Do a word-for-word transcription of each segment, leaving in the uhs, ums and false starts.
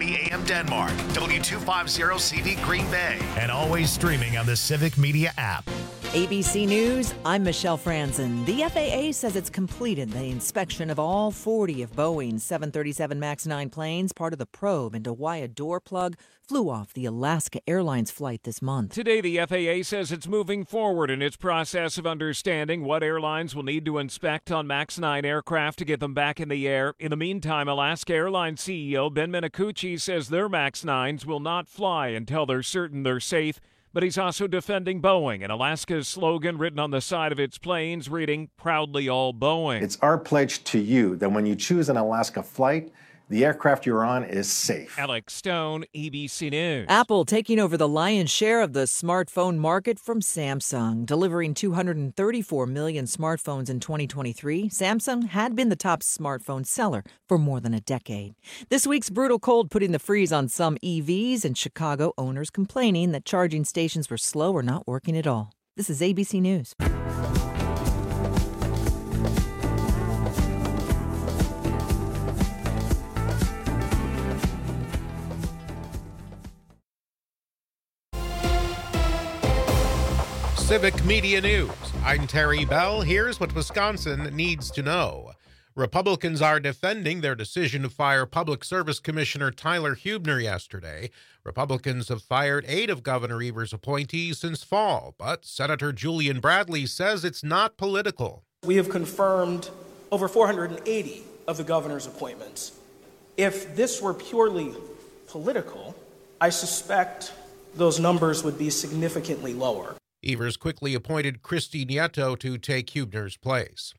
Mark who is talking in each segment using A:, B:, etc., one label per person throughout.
A: ninety A M Denmark, W two fifty C V Green Bay,
B: and always streaming on the Civic Media app.
C: A B C News, I'm Michelle Franzen. The F A A says it's completed the inspection of all forty of Boeing's seven thirty-seven MAX nine planes. Part of the probe into why a door plug flew off the Alaska Airlines flight this month.
D: Today, the F A A says it's moving forward in its process of understanding what airlines will need to inspect on MAX nine aircraft to get them back in the air. In the meantime, Alaska Airlines C E O Ben Minicucci says their MAX nines will not fly until they're certain they're safe. But he's also defending Boeing and Alaska's slogan written on the side of its planes reading, "Proudly all Boeing."
E: It's our pledge to you that when you choose an Alaska flight, the aircraft you're on is safe.
D: Alex Stone, A B C News.
C: Apple taking over the lion's share of the smartphone market from Samsung, delivering two hundred thirty-four million smartphones in twenty twenty-three. Samsung had been the top smartphone seller for more than a decade. This week's brutal cold putting the freeze on some E Vs, and Chicago owners complaining that charging stations were slow or not working at all. This is A B C News.
F: Civic Media News. I'm Terry Bell. Here's what Wisconsin needs to know. Republicans are defending their decision to fire Public Service Commissioner Tyler Huebner yesterday. Republicans have fired eight of Governor Evers' appointees since fall, but Senator Julian Bradley says it's not political.
G: We have confirmed over four hundred eighty of the governor's appointments. If this were purely political, I suspect those numbers would be significantly lower.
F: Evers quickly appointed Christy Nieto to take Huebner's place.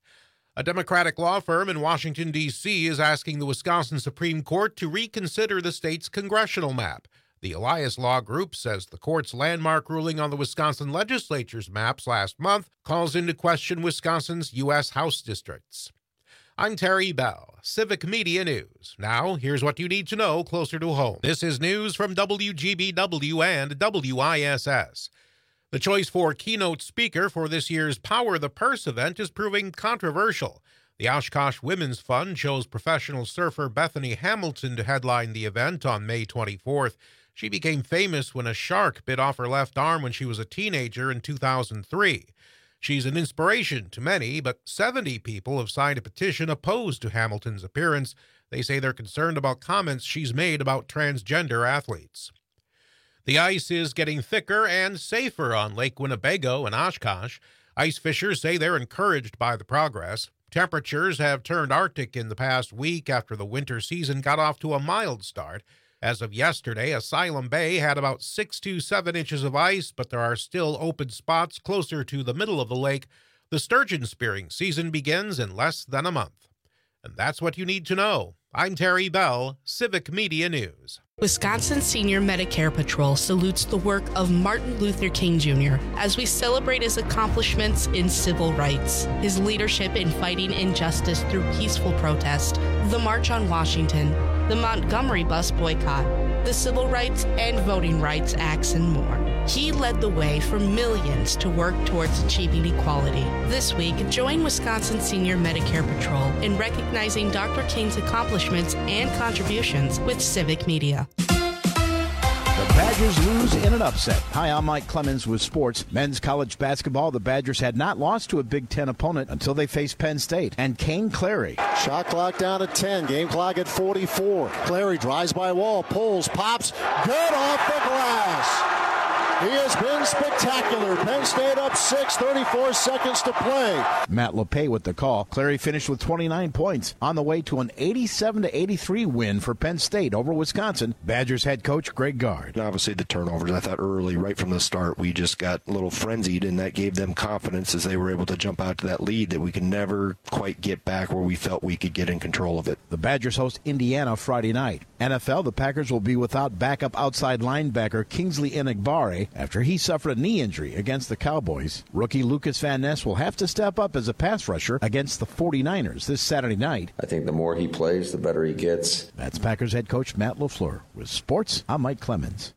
F: A Democratic law firm in Washington, D C is asking the Wisconsin Supreme Court to reconsider the state's congressional map. The Elias Law Group says the court's landmark ruling on the Wisconsin legislature's maps last month calls into question Wisconsin's U S House districts. I'm Terry Bell, Civic Media News. Now, here's what you need to know closer to home. This is news from W G B W and W I S S. The choice for keynote speaker for this year's Power the Purse event is proving controversial. The Oshkosh Women's Fund chose professional surfer Bethany Hamilton to headline the event on May twenty-fourth. She became famous when a shark bit off her left arm when she was a teenager in two thousand three. She's an inspiration to many, but seventy people have signed a petition opposed to Hamilton's appearance. They say they're concerned about comments she's made about transgender athletes. The ice is getting thicker and safer on Lake Winnebago and Oshkosh. Ice fishers say they're encouraged by the progress. Temperatures have turned Arctic in the past week after the winter season got off to a mild start. As of yesterday, Asylum Bay had about six to seven inches of ice, but there are still open spots closer to the middle of the lake. The sturgeon spearing season begins in less than a month. And that's what you need to know. I'm Terry Bell, Civic Media News.
H: Wisconsin Senior Medicare Patrol salutes the work of Martin Luther King Junior as we celebrate his accomplishments in civil rights, his leadership in fighting injustice through peaceful protest, the March on Washington, the Montgomery bus boycott, the Civil Rights and Voting Rights Acts, and more. He led the way for millions to work towards achieving equality. This week, join Wisconsin Senior Medicare Patrol in recognizing Doctor King's accomplishments and contributions with Civic Media.
I: The Badgers lose in an upset. Hi, I'm Mike Clemens with sports. Men's college basketball, the Badgers had not lost to a Big Ten opponent until they faced Penn State. And Kane Clary.
J: Shot clock down at ten, game clock at forty-four. Clary drives by wall, pulls, pops, good off the glass. He has been spectacular. Penn State up six, thirty-four seconds to play.
I: Matt LePay with the call. Clary finished with twenty-nine points on the way to an eighty-seven to eighty-three win for Penn State over Wisconsin. Badgers head coach Greg Gard.
K: Obviously the turnovers, I thought early, right from the start, we just got a little frenzied, and that gave them confidence as they were able to jump out to that lead that we could never quite get back where we felt we could get in control of it.
I: The Badgers host Indiana Friday night. N F L, the Packers will be without backup outside linebacker Kingsley Enagbare after he suffered a knee injury against the Cowboys. Rookie Lucas Van Ness will have to step up as a pass rusher against the forty-niners this Saturday night.
L: I think the more he plays, the better he gets.
I: That's Packers head coach Matt LaFleur. With sports, I'm Mike Clemens.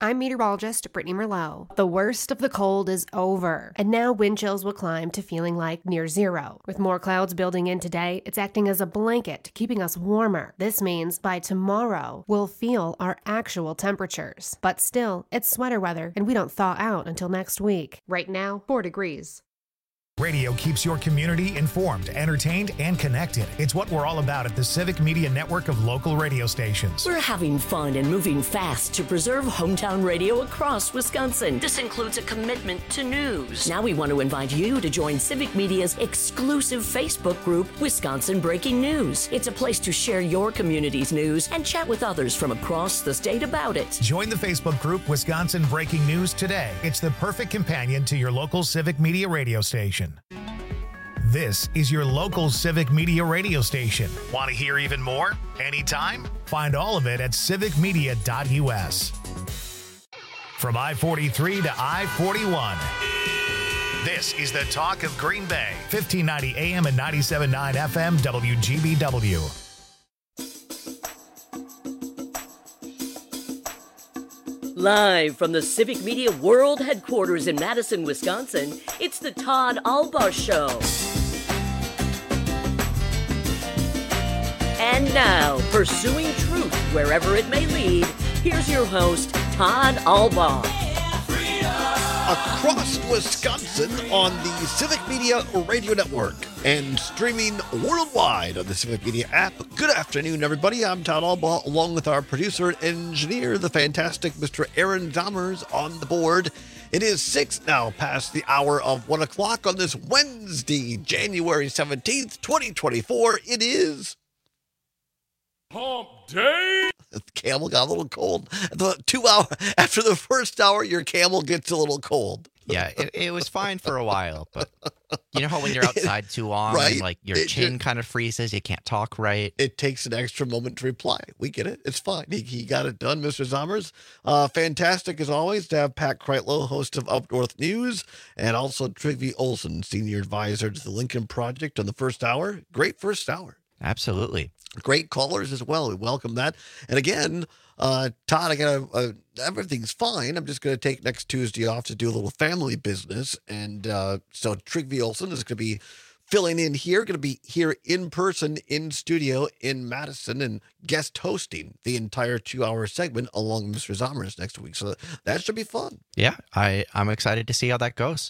M: I'm meteorologist Brittany Merlot. The worst of the cold is over, and now wind chills will climb to feeling like near zero. With more clouds building in today, it's acting as a blanket, keeping us warmer. This means by tomorrow, we'll feel our actual temperatures. But still, it's sweater weather, and we don't thaw out until next week. Right now, four degrees.
B: Radio keeps your community informed, entertained, and connected. It's what we're all about at the Civic Media Network of local radio stations.
N: We're having fun and moving fast to preserve hometown radio across Wisconsin. This includes a commitment to news. Now we want to invite you to join Civic Media's exclusive Facebook group, Wisconsin Breaking News. It's a place to share your community's news and chat with others from across the state about it.
B: Join the Facebook group Wisconsin Breaking News today. It's the perfect companion to your local Civic Media radio station. This is your local Civic Media radio station. Want to hear even more? Anytime? Find all of it at civic media dot u s. From I forty-three to I forty-one. This is the talk of Green Bay. fifteen ninety A M and ninety-seven point nine F M W G B W.
N: Live from the Civic Media World Headquarters in Madison, Wisconsin, it's the Todd Albaugh Show. And now, pursuing truth wherever it may lead, here's your host, Todd Albaugh.
O: Across Wisconsin on the Civic Media Radio Network and streaming worldwide on the Civic Media app. Good afternoon, everybody. I'm Todd Albaugh, along with our producer and engineer, the fantastic Mister Aaron Dommers, on the board. It is six now past the hour of one o'clock on this Wednesday, January seventeenth, twenty twenty-four. It is Hump Day. The camel got a little cold. The two hour after the first hour, your camel gets a little cold.
P: Yeah, it, it was fine for a while, but you know how when you're outside too long,
O: Right.
P: and like your
O: It-
P: chin
O: it-
P: kind of freezes, you can't talk right.
O: It takes an extra moment to reply. We get it. It's fine. He, he got it done, Mister Zommers. Uh, fantastic, as always, to have Pat Kreitlow, host of Up North News, and also Trygve Olsen, senior advisor to the Lincoln Project, on the first hour. Great first hour.
P: Absolutely.
O: Great callers as well. We welcome that. And again, uh, Todd, I got uh, everything's fine. I'm just going to take next Tuesday off to do a little family business. And uh, so Trygve Olsen is going to be filling in here, going to be here in person, in studio in Madison, and guest hosting the entire two-hour segment along with Mister Zommers next week. So that should be fun.
P: Yeah, I, I'm excited to see how that goes.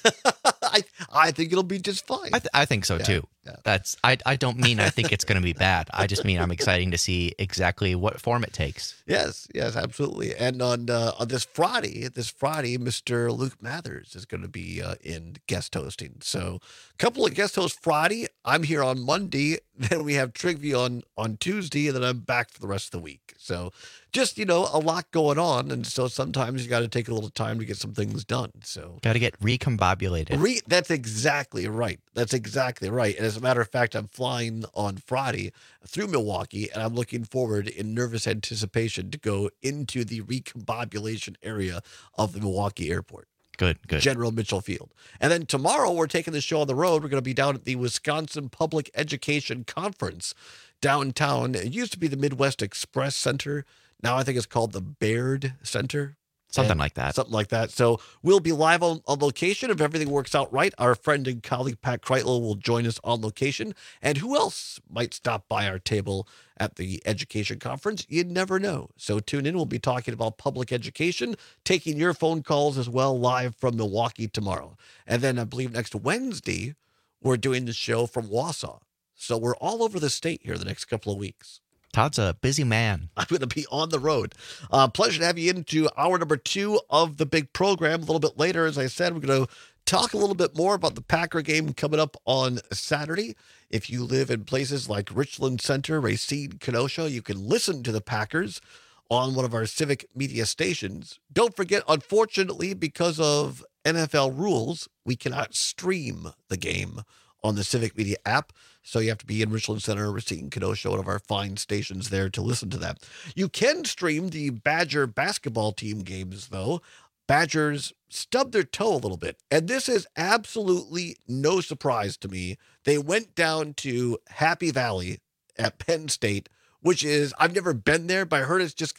O: I I think it'll be just fine.
P: I, th- I think so
O: Yeah,
P: too.
O: yeah.
P: That's I, I don't mean I think it's going to be bad. I just mean I'm excited to see exactly what form it takes.
O: Yes, yes, absolutely. And on uh, on this Friday, this Friday, Mister Luke Mathers is going to be uh, in guest hosting. So a couple of guest hosts Friday. I'm here on Monday. Then we have Trygve on, on Tuesday, and then I'm back for the rest of the week. So just, you know, a lot going on. And so sometimes you got to take a little time to get some things done. So
P: Got to get recombobulated.
O: Re- that's exactly right. That's exactly right. And as a matter of fact, I'm flying on Friday through Milwaukee, and I'm looking forward in nervous anticipation to go into the recombobulation area of the Milwaukee airport.
P: Good, good.
O: General Mitchell Field. And then tomorrow we're taking the show on the road. We're going to be down at the Wisconsin Public Education Conference downtown. It used to be the Midwest Express Center. Now I think it's called the Baird Center.
P: Something
O: And
P: like that.
O: Something like that. So we'll be live on, on location. If everything works out right, our friend and colleague Pat Kreitlow will join us on location. And who else might stop by our table at the education conference? You never know. So tune in. We'll be talking about public education, taking your phone calls as well, live from Milwaukee tomorrow. And then I believe next Wednesday, we're doing the show from Wausau. So we're all over the state here the next couple of weeks.
P: Todd's a busy man.
O: I'm going to be on the road. Uh, pleasure to have you into hour number two of the big program. A little bit later, as I said, we're going to talk a little bit more about the Packer game coming up on Saturday. If you live in places like Richland Center, Racine, Kenosha, you can listen to the Packers on one of our Civic Media stations. Don't forget, unfortunately, because of N F L rules, we cannot stream the game on the Civic Media app. So you have to be in Richland Center, Racine, Kenosha, one of our fine stations there to listen to that. You can stream the Badger basketball team games, though. Badgers stubbed their toe a little bit. And this is absolutely no surprise to me. They went down to Happy Valley at Penn State, which is, I've never been there, but I heard it's just,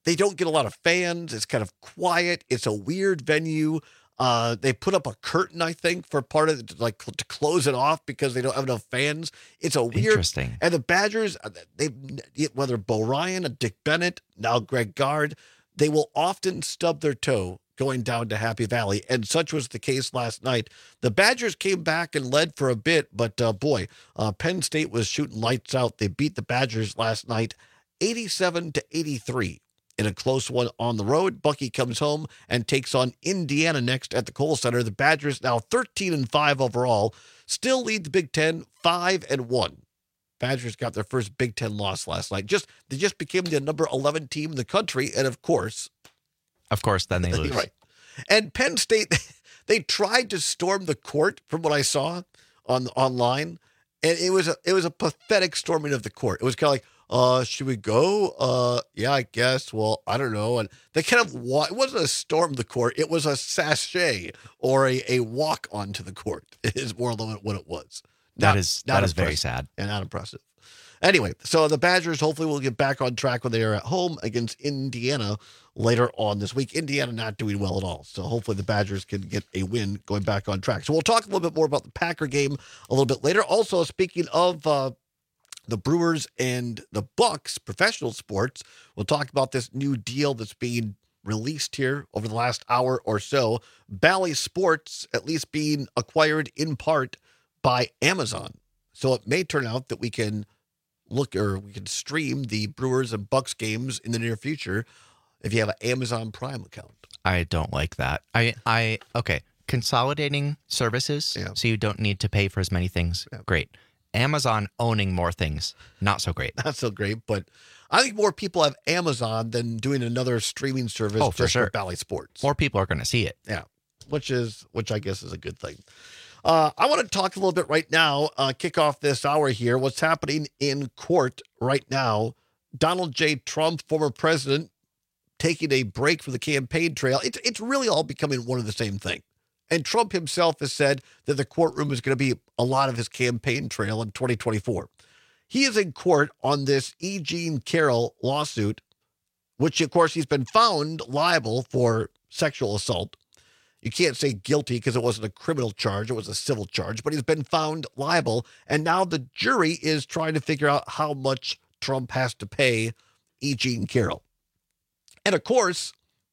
O: they don't get a lot of fans. It's kind of quiet. It's a weird venue. Uh, they put up a curtain, I think, for part of it, like to close it off because they don't have enough fans. It's a weird.
P: Interesting.
O: And the Badgers, they whether Bo Ryan, a Dick Bennett, now Greg Gard, they will often stub their toe going down to Happy Valley, and such was the case last night. The Badgers came back and led for a bit, but uh, boy, uh, Penn State was shooting lights out. They beat the Badgers last night, eighty-seven to eighty-three. In a close one on the road. Bucky comes home and takes on Indiana next at the Kohl Center. The Badgers now thirteen and five overall, still lead the Big Ten five and one. Badgers got their first Big Ten loss last night. Just they just became the number eleven team in the country, and of course,
P: of course, then they lose.
O: Right. And Penn State, they tried to storm the court, from what I saw on online, and it was a it was a pathetic storming of the court. It was kind of like, Uh, should we go? Uh, yeah, I guess. Well, I don't know. And they kind of wa- it wasn't a storm the court. It was a sachet or a, a walk onto the court. It is more than what it was.
P: That
O: Not,
P: is
O: not
P: that is very
O: impressive.
P: sad
O: And not impressive. Anyway, so the Badgers hopefully will get back on track when they are at home against Indiana later on this week. Indiana not doing well at all. So hopefully the Badgers can get a win going back on track. So we'll talk a little bit more about the Packer game a little bit later. Also, speaking of uh, the Brewers and the Bucks, professional sports, we'll talk about this new deal that's being released here over the last hour or so. Bally Sports, at least being acquired in part by Amazon. So it may turn out that we can look or we can stream the Brewers and Bucks games in the near future if you have an Amazon Prime account.
P: I don't like that. I, I okay, consolidating services
O: Yeah.
P: so you don't need to pay for as many things.
O: Yeah.
P: Great. Amazon owning more things, not so great.
O: Not so great, but I think more people have Amazon than doing another streaming service
P: Oh, for
O: just
P: sure.
O: for Bally Sports.
P: More people are going to see it.
O: Yeah, which is which I guess is a good thing. Uh, I want to talk a little bit right now, uh, kick off this hour here, what's happening in court right now. Donald J. Trump, former president, taking a break from the campaign trail. It's, it's really all becoming one and the same thing. And Trump himself has said that the courtroom is going to be a lot of his campaign trail in twenty twenty-four. He is in court on this E. Jean Carroll lawsuit, which, of course, he's been found liable for sexual assault. You can't say guilty because it wasn't a criminal charge. It was a civil charge, but he's been found liable. And now the jury is trying to figure out how much Trump has to pay E. Jean Carroll. And, of course,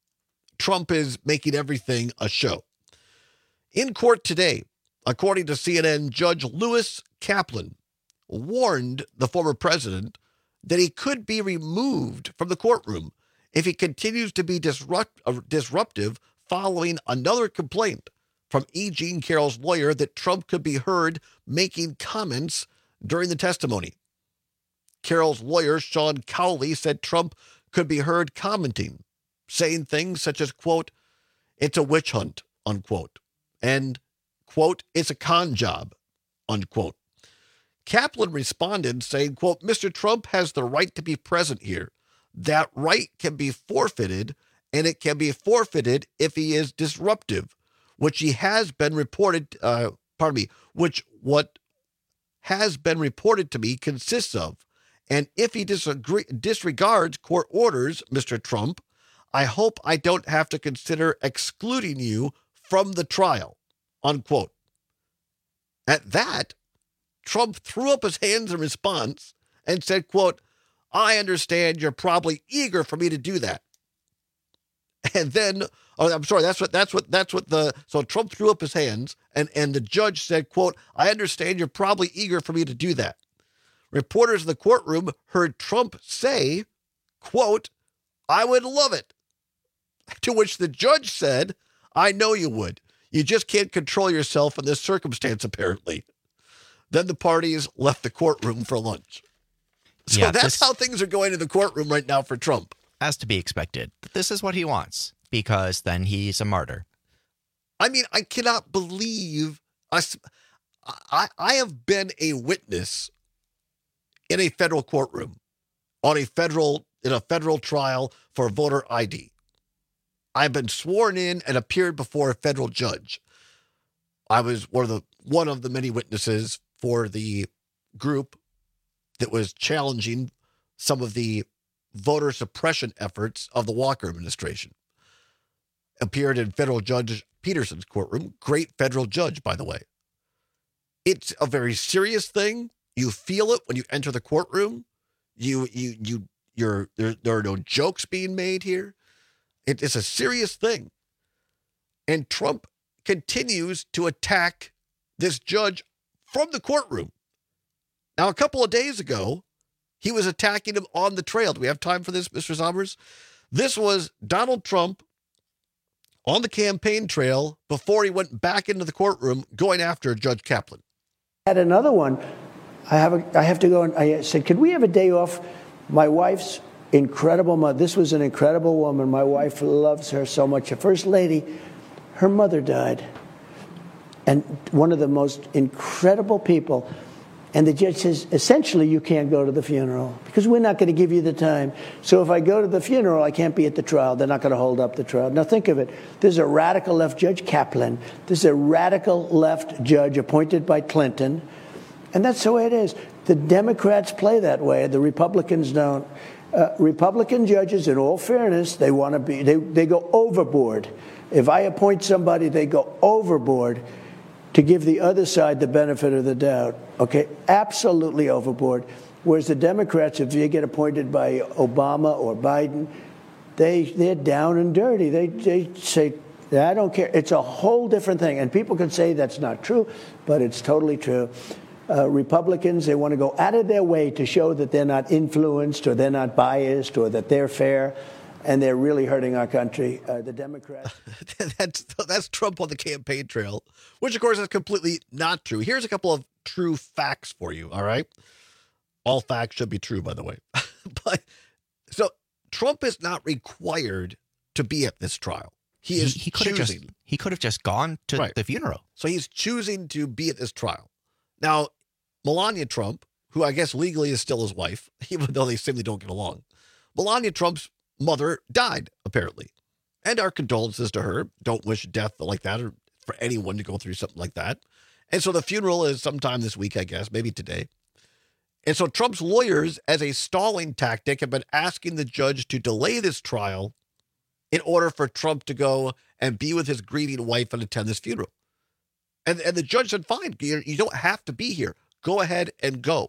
O: Trump is making everything a show. In court today, according to C N N, Judge Lewis Kaplan warned the former president that he could be removed from the courtroom if he continues to be disrupt, uh, disruptive following another complaint from E. Jean Carroll's lawyer that Trump could be heard making comments during the testimony. Carroll's lawyer, Sean Cowley, said Trump could be heard commenting, saying things such as, quote, "It's a witch hunt," unquote. And, quote, "It's a con job," unquote. Kaplan responded saying, quote, "Mister Trump has the right to be present here. That right can be forfeited, and it can be forfeited if he is disruptive, which he has been reported, uh, pardon me, which what has been reported to me consists of. And if he disagree, disregards court orders, Mister Trump, I hope I don't have to consider excluding you from the trial," unquote. At that, Trump threw up his hands in response and said, quote, "I understand you're probably eager for me to do that." And then, oh, I'm sorry, that's what, that's what, that's what the, so Trump threw up his hands and, and the judge said, quote, "I understand you're probably eager for me to do that." Reporters in the courtroom heard Trump say, quote, "I would love it." To which the judge said, "I know you would. You just can't control yourself in this circumstance, apparently." Then the parties left the courtroom for lunch. So
P: Yeah,
O: that's
P: this-
O: how things are going in the courtroom right now for Trump.
P: As to be expected. This is what he wants because then he's a martyr.
O: I mean, I cannot believe I, I, I have been a witness in a federal courtroom on a federal in a federal trial for voter I D. I've been sworn in and appeared before a federal judge. I was one of the one of the many witnesses for the group that was challenging some of the voter suppression efforts of the Walker administration. Appeared in federal judge Peterson's courtroom. Great federal judge, by the way. It's a very serious thing. You feel it when you enter the courtroom. You, you, you, you're there. There are no jokes being made here. It, it's a serious thing, and Trump continues to attack this judge from the courtroom. Now, a couple of days ago, he was attacking him on the trail. Do we have time for this, Mister Sommers? This was Donald Trump on the campaign trail before he went back into the courtroom going after Judge Kaplan.
Q: I had another one. I have a, I have to go and I said, could we have a day off? My wife's incredible mother. This was an incredible woman. My wife loves her so much. The first lady, her mother died. And one of the most incredible people. And the judge says, essentially, you can't go to the funeral because we're not going to give you the time. So if I go to the funeral, I can't be at the trial. They're not going to hold up the trial. Now, think of it. There's a radical left Judge Kaplan. There's a radical left judge appointed by Clinton. And that's the way it is. The Democrats play that way. The Republicans don't. Uh, Republican judges, in all fairness, they want to be, they, they go overboard. If I appoint somebody, they go overboard to give the other side the benefit of the doubt, okay? Absolutely overboard. Whereas the Democrats, if they get appointed by Obama or Biden, they, they're down and dirty. They, they say, I don't care. It's a whole different thing. And people can say that's not true, but it's totally true. Uh, Republicans, they want to go out of their way to show that they're not influenced or they're not biased or that they're fair. And they're really hurting our country. Uh, the Democrats.
O: that's that's Trump on the campaign trail, which, of course, is completely not true. Here's a couple of true facts for you, all right? All facts should be true, by the way. But so Trump is not required to be at this trial. He is
P: he, he could have just he could have just gone to right. the funeral.
O: So he's choosing to be at this trial. Now, Melania Trump, who I guess legally is still his wife, even though they simply don't get along, Melania Trump's mother died, apparently. And our condolences to her. Don't wish death like that or for anyone to go through something like that. And so the funeral is sometime this week, I guess, maybe today. And so Trump's lawyers, as a stalling tactic, have been asking the judge to delay this trial in order for Trump to go and be with his grieving wife and attend this funeral. And, and the judge said, fine, you, you don't have to be here. Go ahead and go.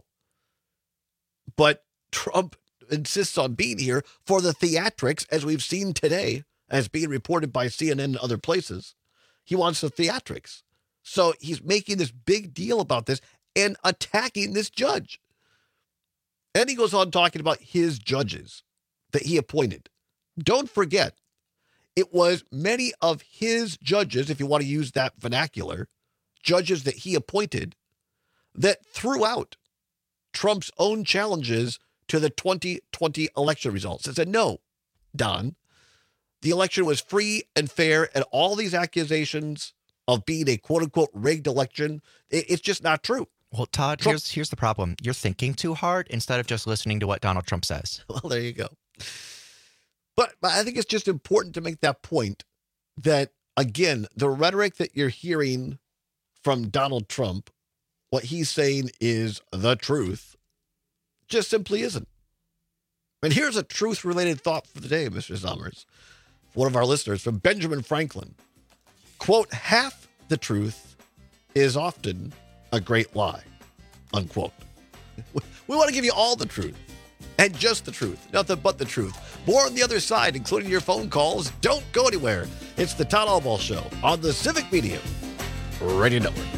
O: But Trump insists on being here for the theatrics, as we've seen today, as being reported by C N N and other places. He wants the theatrics. So he's making this big deal about this and attacking this judge. And he goes on talking about his judges that he appointed. Don't forget, it was many of his judges, if you want to use that vernacular, judges that he appointed, that threw out Trump's own challenges to the twenty twenty election results. It said, no, Don, the election was free and fair, and all these accusations of being a quote-unquote rigged election, it, it's just not true.
P: Well, Todd,
O: Trump,
P: here's here's the problem. You're thinking too hard instead of just listening to what Donald Trump says.
O: Well, there you go. But, but I think it's just important to make that point that, again, the rhetoric that you're hearing from Donald Trump, what he's saying is the truth, just simply isn't. And here's a truth-related thought for the day, Mister Sommers. One of our listeners from Benjamin Franklin. Quote, half the truth is often a great lie, unquote. We want to give you all the truth and just the truth, nothing but the truth. More on the other side, including your phone calls. Don't go anywhere. It's the Todd Albaugh Show on the Civic Media Radio Network.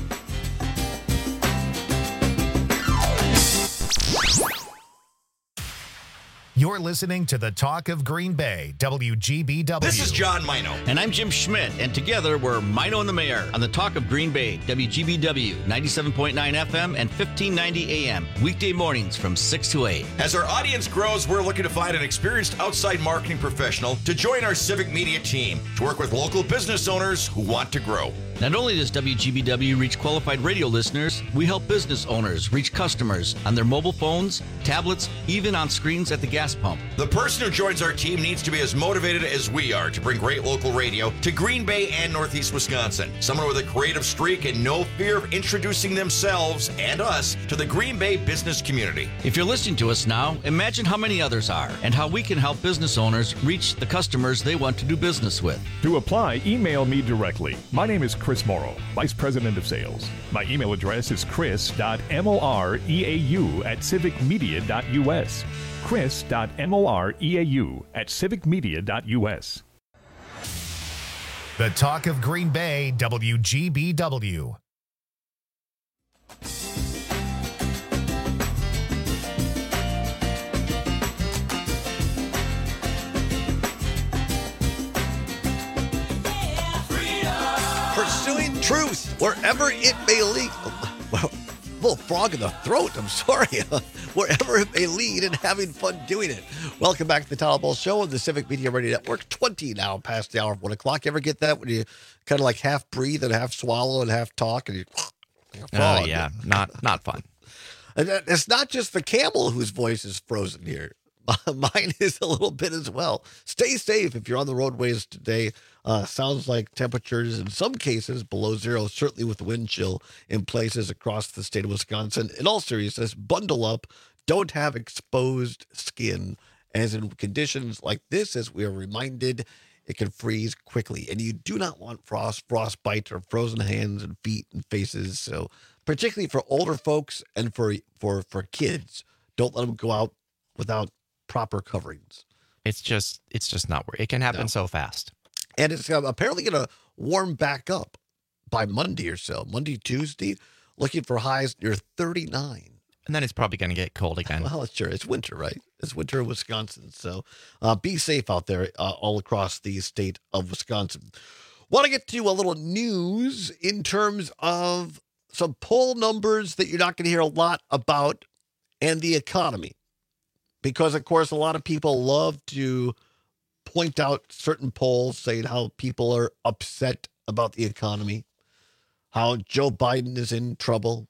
B: You're listening to the Talk of Green Bay, W G B W.
R: This is John Mino.
S: And I'm Jim Schmidt. And together we're Mino and the Mayor on the Talk of Green Bay, W G B W, ninety-seven point nine F M and fifteen ninety A M. Weekday mornings from six to eight.
R: As our audience grows, we're looking to find an experienced outside marketing professional to join our Civic Media team to work with local business owners who want to grow.
S: Not only does W G B W reach qualified radio listeners, we help business owners reach customers on their mobile phones, tablets, even on screens at the gas pump.
R: The person who joins our team needs to be as motivated as we are to bring great local radio to Green Bay and Northeast Wisconsin. Someone with a creative streak and no fear of introducing themselves and us to the Green Bay business community.
S: If you're listening to us now, imagine how many others are and how we can help business owners reach the customers they want to do business with.
T: To apply, email me directly. My name is Chris Morrow, Vice President of Sales. My email address is chris dot moreau at civic media dot u s. chris dot moreau at civic media dot u s.
B: The talk of Green Bay, W G B W.
O: Pursuing truth wherever it may lead. Well, little frog in the throat. I'm sorry. Wherever it may lead and having fun doing it. Welcome back to the Tyler Ball Show on the Civic Media Radio Network. twenty now past the hour of one o'clock. You ever get that when you kind of like half breathe and half swallow and half talk and you?
P: Oh yeah, not not fun.
O: And it's not just the camel whose voice is frozen here. Mine is a little bit as well. Stay safe if you're on the roadways today. Uh, sounds like temperatures in some cases below zero, certainly with the wind chill in places across the state of Wisconsin. In all seriousness, bundle up. Don't have exposed skin, as in conditions like this, as we are reminded, it can freeze quickly. And you do not want frost, frostbite, or frozen hands and feet and faces. So particularly for older folks and for for for kids, don't let them go out without proper coverings.
P: It's just it's just not worth it. It can happen no. so fast.
O: And it's uh, apparently going to warm back up by Monday or so. Monday, Tuesday, looking for highs near thirty-nine.
P: And then it's probably going to get cold again.
O: Well, it's sure. It's winter, right? It's winter in Wisconsin. So uh, be safe out there uh, all across the state of Wisconsin. Want to get to a little news in terms of some poll numbers that you're not going to hear a lot about and the economy. Because, of course, a lot of people love to point out certain polls saying how people are upset about the economy, how Joe Biden is in trouble,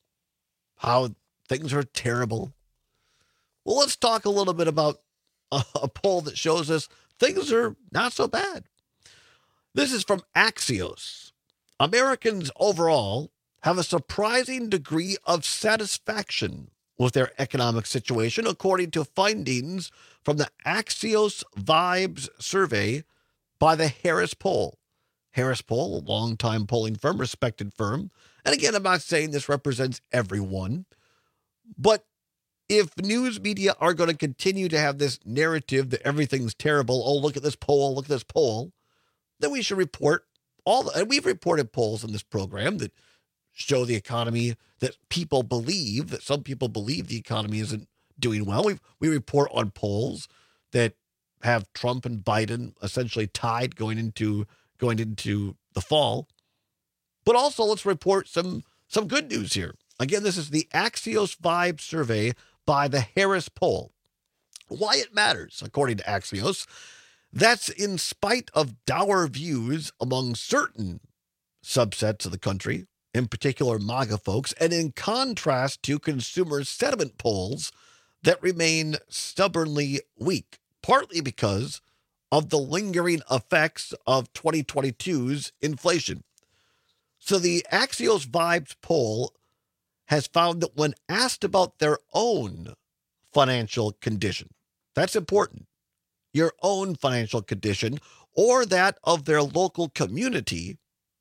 O: how things are terrible. Well, let's talk a little bit about a, a poll that shows us things are not so bad. This is from Axios. Americans overall have a surprising degree of satisfaction with their economic situation, according to findings from the Axios Vibes survey by the Harris Poll. Harris Poll, a longtime polling firm, respected firm. And again, I'm not saying this represents everyone, but if news media are going to continue to have this narrative that everything's terrible, oh, look at this poll, look at this poll, then we should report all the, and we've reported polls in this program that show the economy, that people believe, that some people believe the economy isn't doing well. We we report on polls that have Trump and Biden essentially tied going into going into the fall. But also let's report some some good news here. Again, this is the Axios Vibe survey by the Harris Poll. Why it matters, according to Axios, that's in spite of dour views among certain subsets of the country, in particular MAGA folks, and in contrast to consumer sentiment polls that remain stubbornly weak, partly because of the lingering effects of twenty twenty-two's inflation. So the Axios Vibes poll has found that when asked about their own financial condition, that's important, your own financial condition or that of their local community,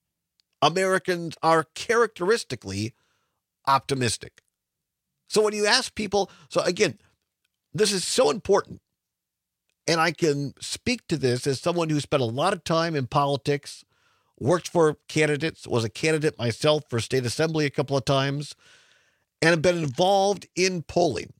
O: Americans are characteristically optimistic. So when you ask people, so again, this is so important. And I can speak to this as someone who spent a lot of time in politics, worked for candidates, was a candidate myself for state assembly a couple of times, and have been involved in polling.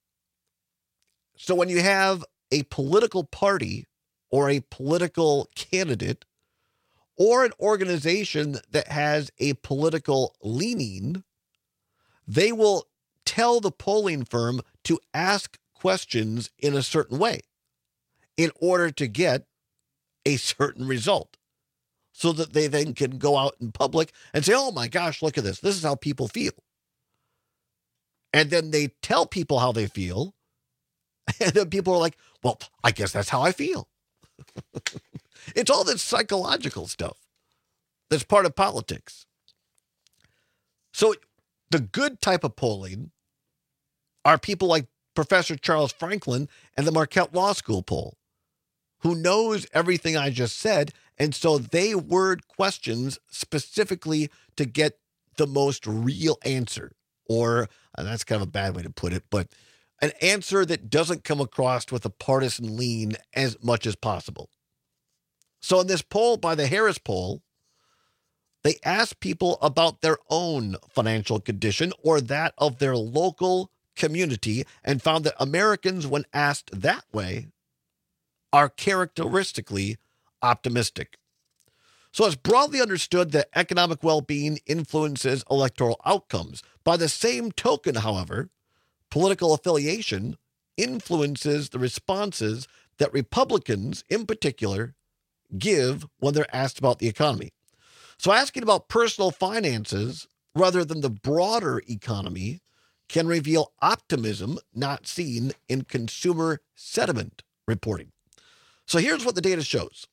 O: So when you have a political party or a political candidate or an organization that has a political leaning, they will tell the polling firm to ask questions in a certain way in order to get a certain result. so that they then can go out in public and say, oh my gosh, look at this. This is how people feel. And then they tell people how they feel. And then people are like, well, I guess that's how I feel. It's all this psychological stuff that's part of politics. So the good type of polling are people like Professor Charles Franklin and the Marquette Law School poll, who knows everything I just said, and so they word questions specifically to get the most real answer. Or, and that's kind of a bad way to put it, but an answer that doesn't come across with a partisan lean as much as possible. So in this poll by the Harris Poll, they asked people about their own financial condition or that of their local community and found that Americans, when asked that way, are characteristically optimistic. So it's broadly understood that economic well-being influences electoral outcomes. By the same token, however, political affiliation influences the responses that Republicans, in particular, give when they're asked about the economy. So asking about personal finances rather than the broader economy can reveal optimism not seen in consumer sentiment reporting. So here's what the data shows.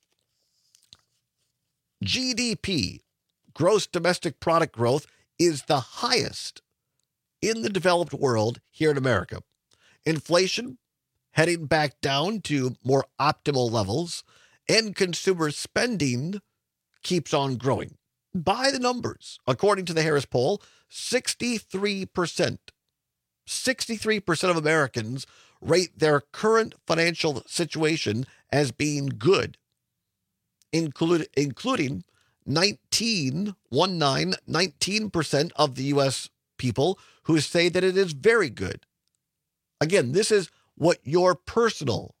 O: G D P, gross domestic product growth, is the highest in the developed world here in America. Inflation heading back down to more optimal levels, and consumer spending keeps on growing. By the numbers, according to the Harris Poll, sixty-three percent, sixty-three percent of Americans rate their current financial situation as being good, include, including nineteen, one nine, nineteen percent of the U S people who say that it is very good. Again, this is what your personal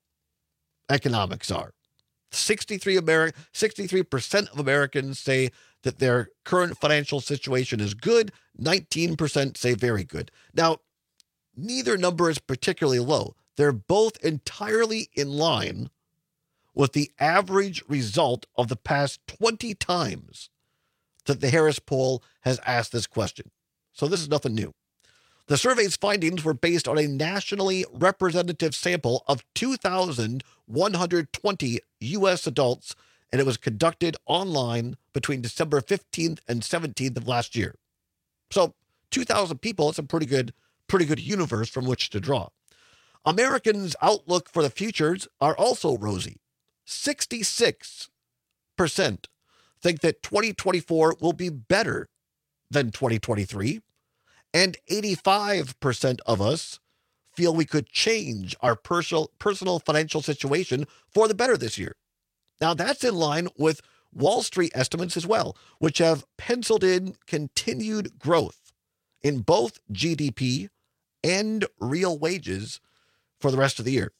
O: economics are. sixty-three Ameri- sixty-three percent of Americans say that their current financial situation is good. nineteen percent say very good. Now, neither number is particularly low. They're both entirely in line with the average result of the past twenty times that the Harris Poll has asked this question. So this is nothing new. The survey's findings were based on a nationally representative sample of two thousand one hundred twenty U S adults, and it was conducted online between December fifteenth and seventeenth of last year. So two thousand people, it's a pretty good, pretty good universe from which to draw. Americans' outlook for the futures are also rosy. sixty-six percent think that twenty twenty-four will be better than twenty twenty-three, and eighty-five percent of us feel we could change our personal, personal financial situation for the better this year. Now, that's in line with Wall Street estimates as well, which have penciled in continued growth in both G D P and real wages for the rest of the year.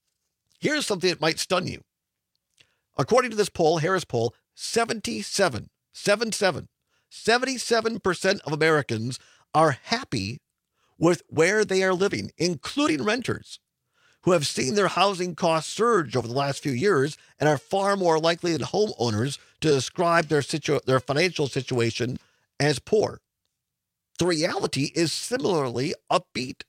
O: Here's something that might stun you. According to this poll, Harris Poll, seventy-seven, seventy-seven, seventy-seven percent of Americans are happy with where they are living, including renters, who have seen their housing costs surge over the last few years and are far more likely than homeowners to describe their situ- their financial situation as poor. The reality is similarly upbeat.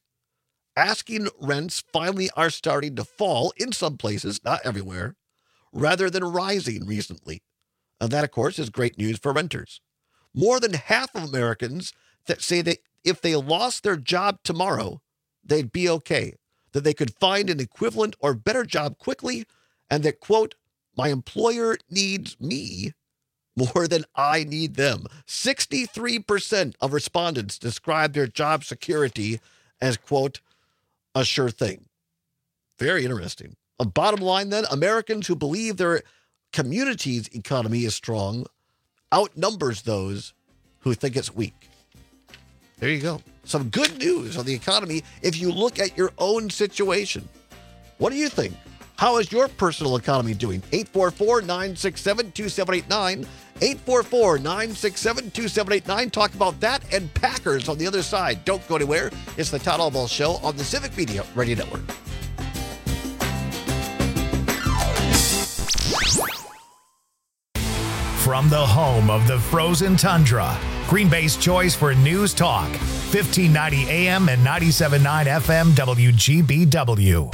O: Asking rents finally are starting to fall in some places, not everywhere, rather than rising recently. And that, of course, is great news for renters. More than half of Americans that say that if they lost their job tomorrow, they'd be okay, that they could find an equivalent or better job quickly, and that, quote, my employer needs me more than I need them. sixty-three percent of respondents describe their job security as, quote, a sure thing. Very interesting. A bottom line then, Americans who believe their community's economy is strong outnumbers those who think it's weak. There you go. Some good news on the economy if you look at your own situation. What do you think? How is your personal economy doing? eight four four, nine six seven, two seven eight nine. eight four four, nine six seven, two seven eight nine. Talk about that and Packers on the other side. Don't go anywhere. It's the Todd Albaugh Show on the Civic Media Radio Network.
B: From the home of the frozen tundra, Green Bay's choice for news talk, fifteen ninety A M and ninety-seven point nine F M W G B W.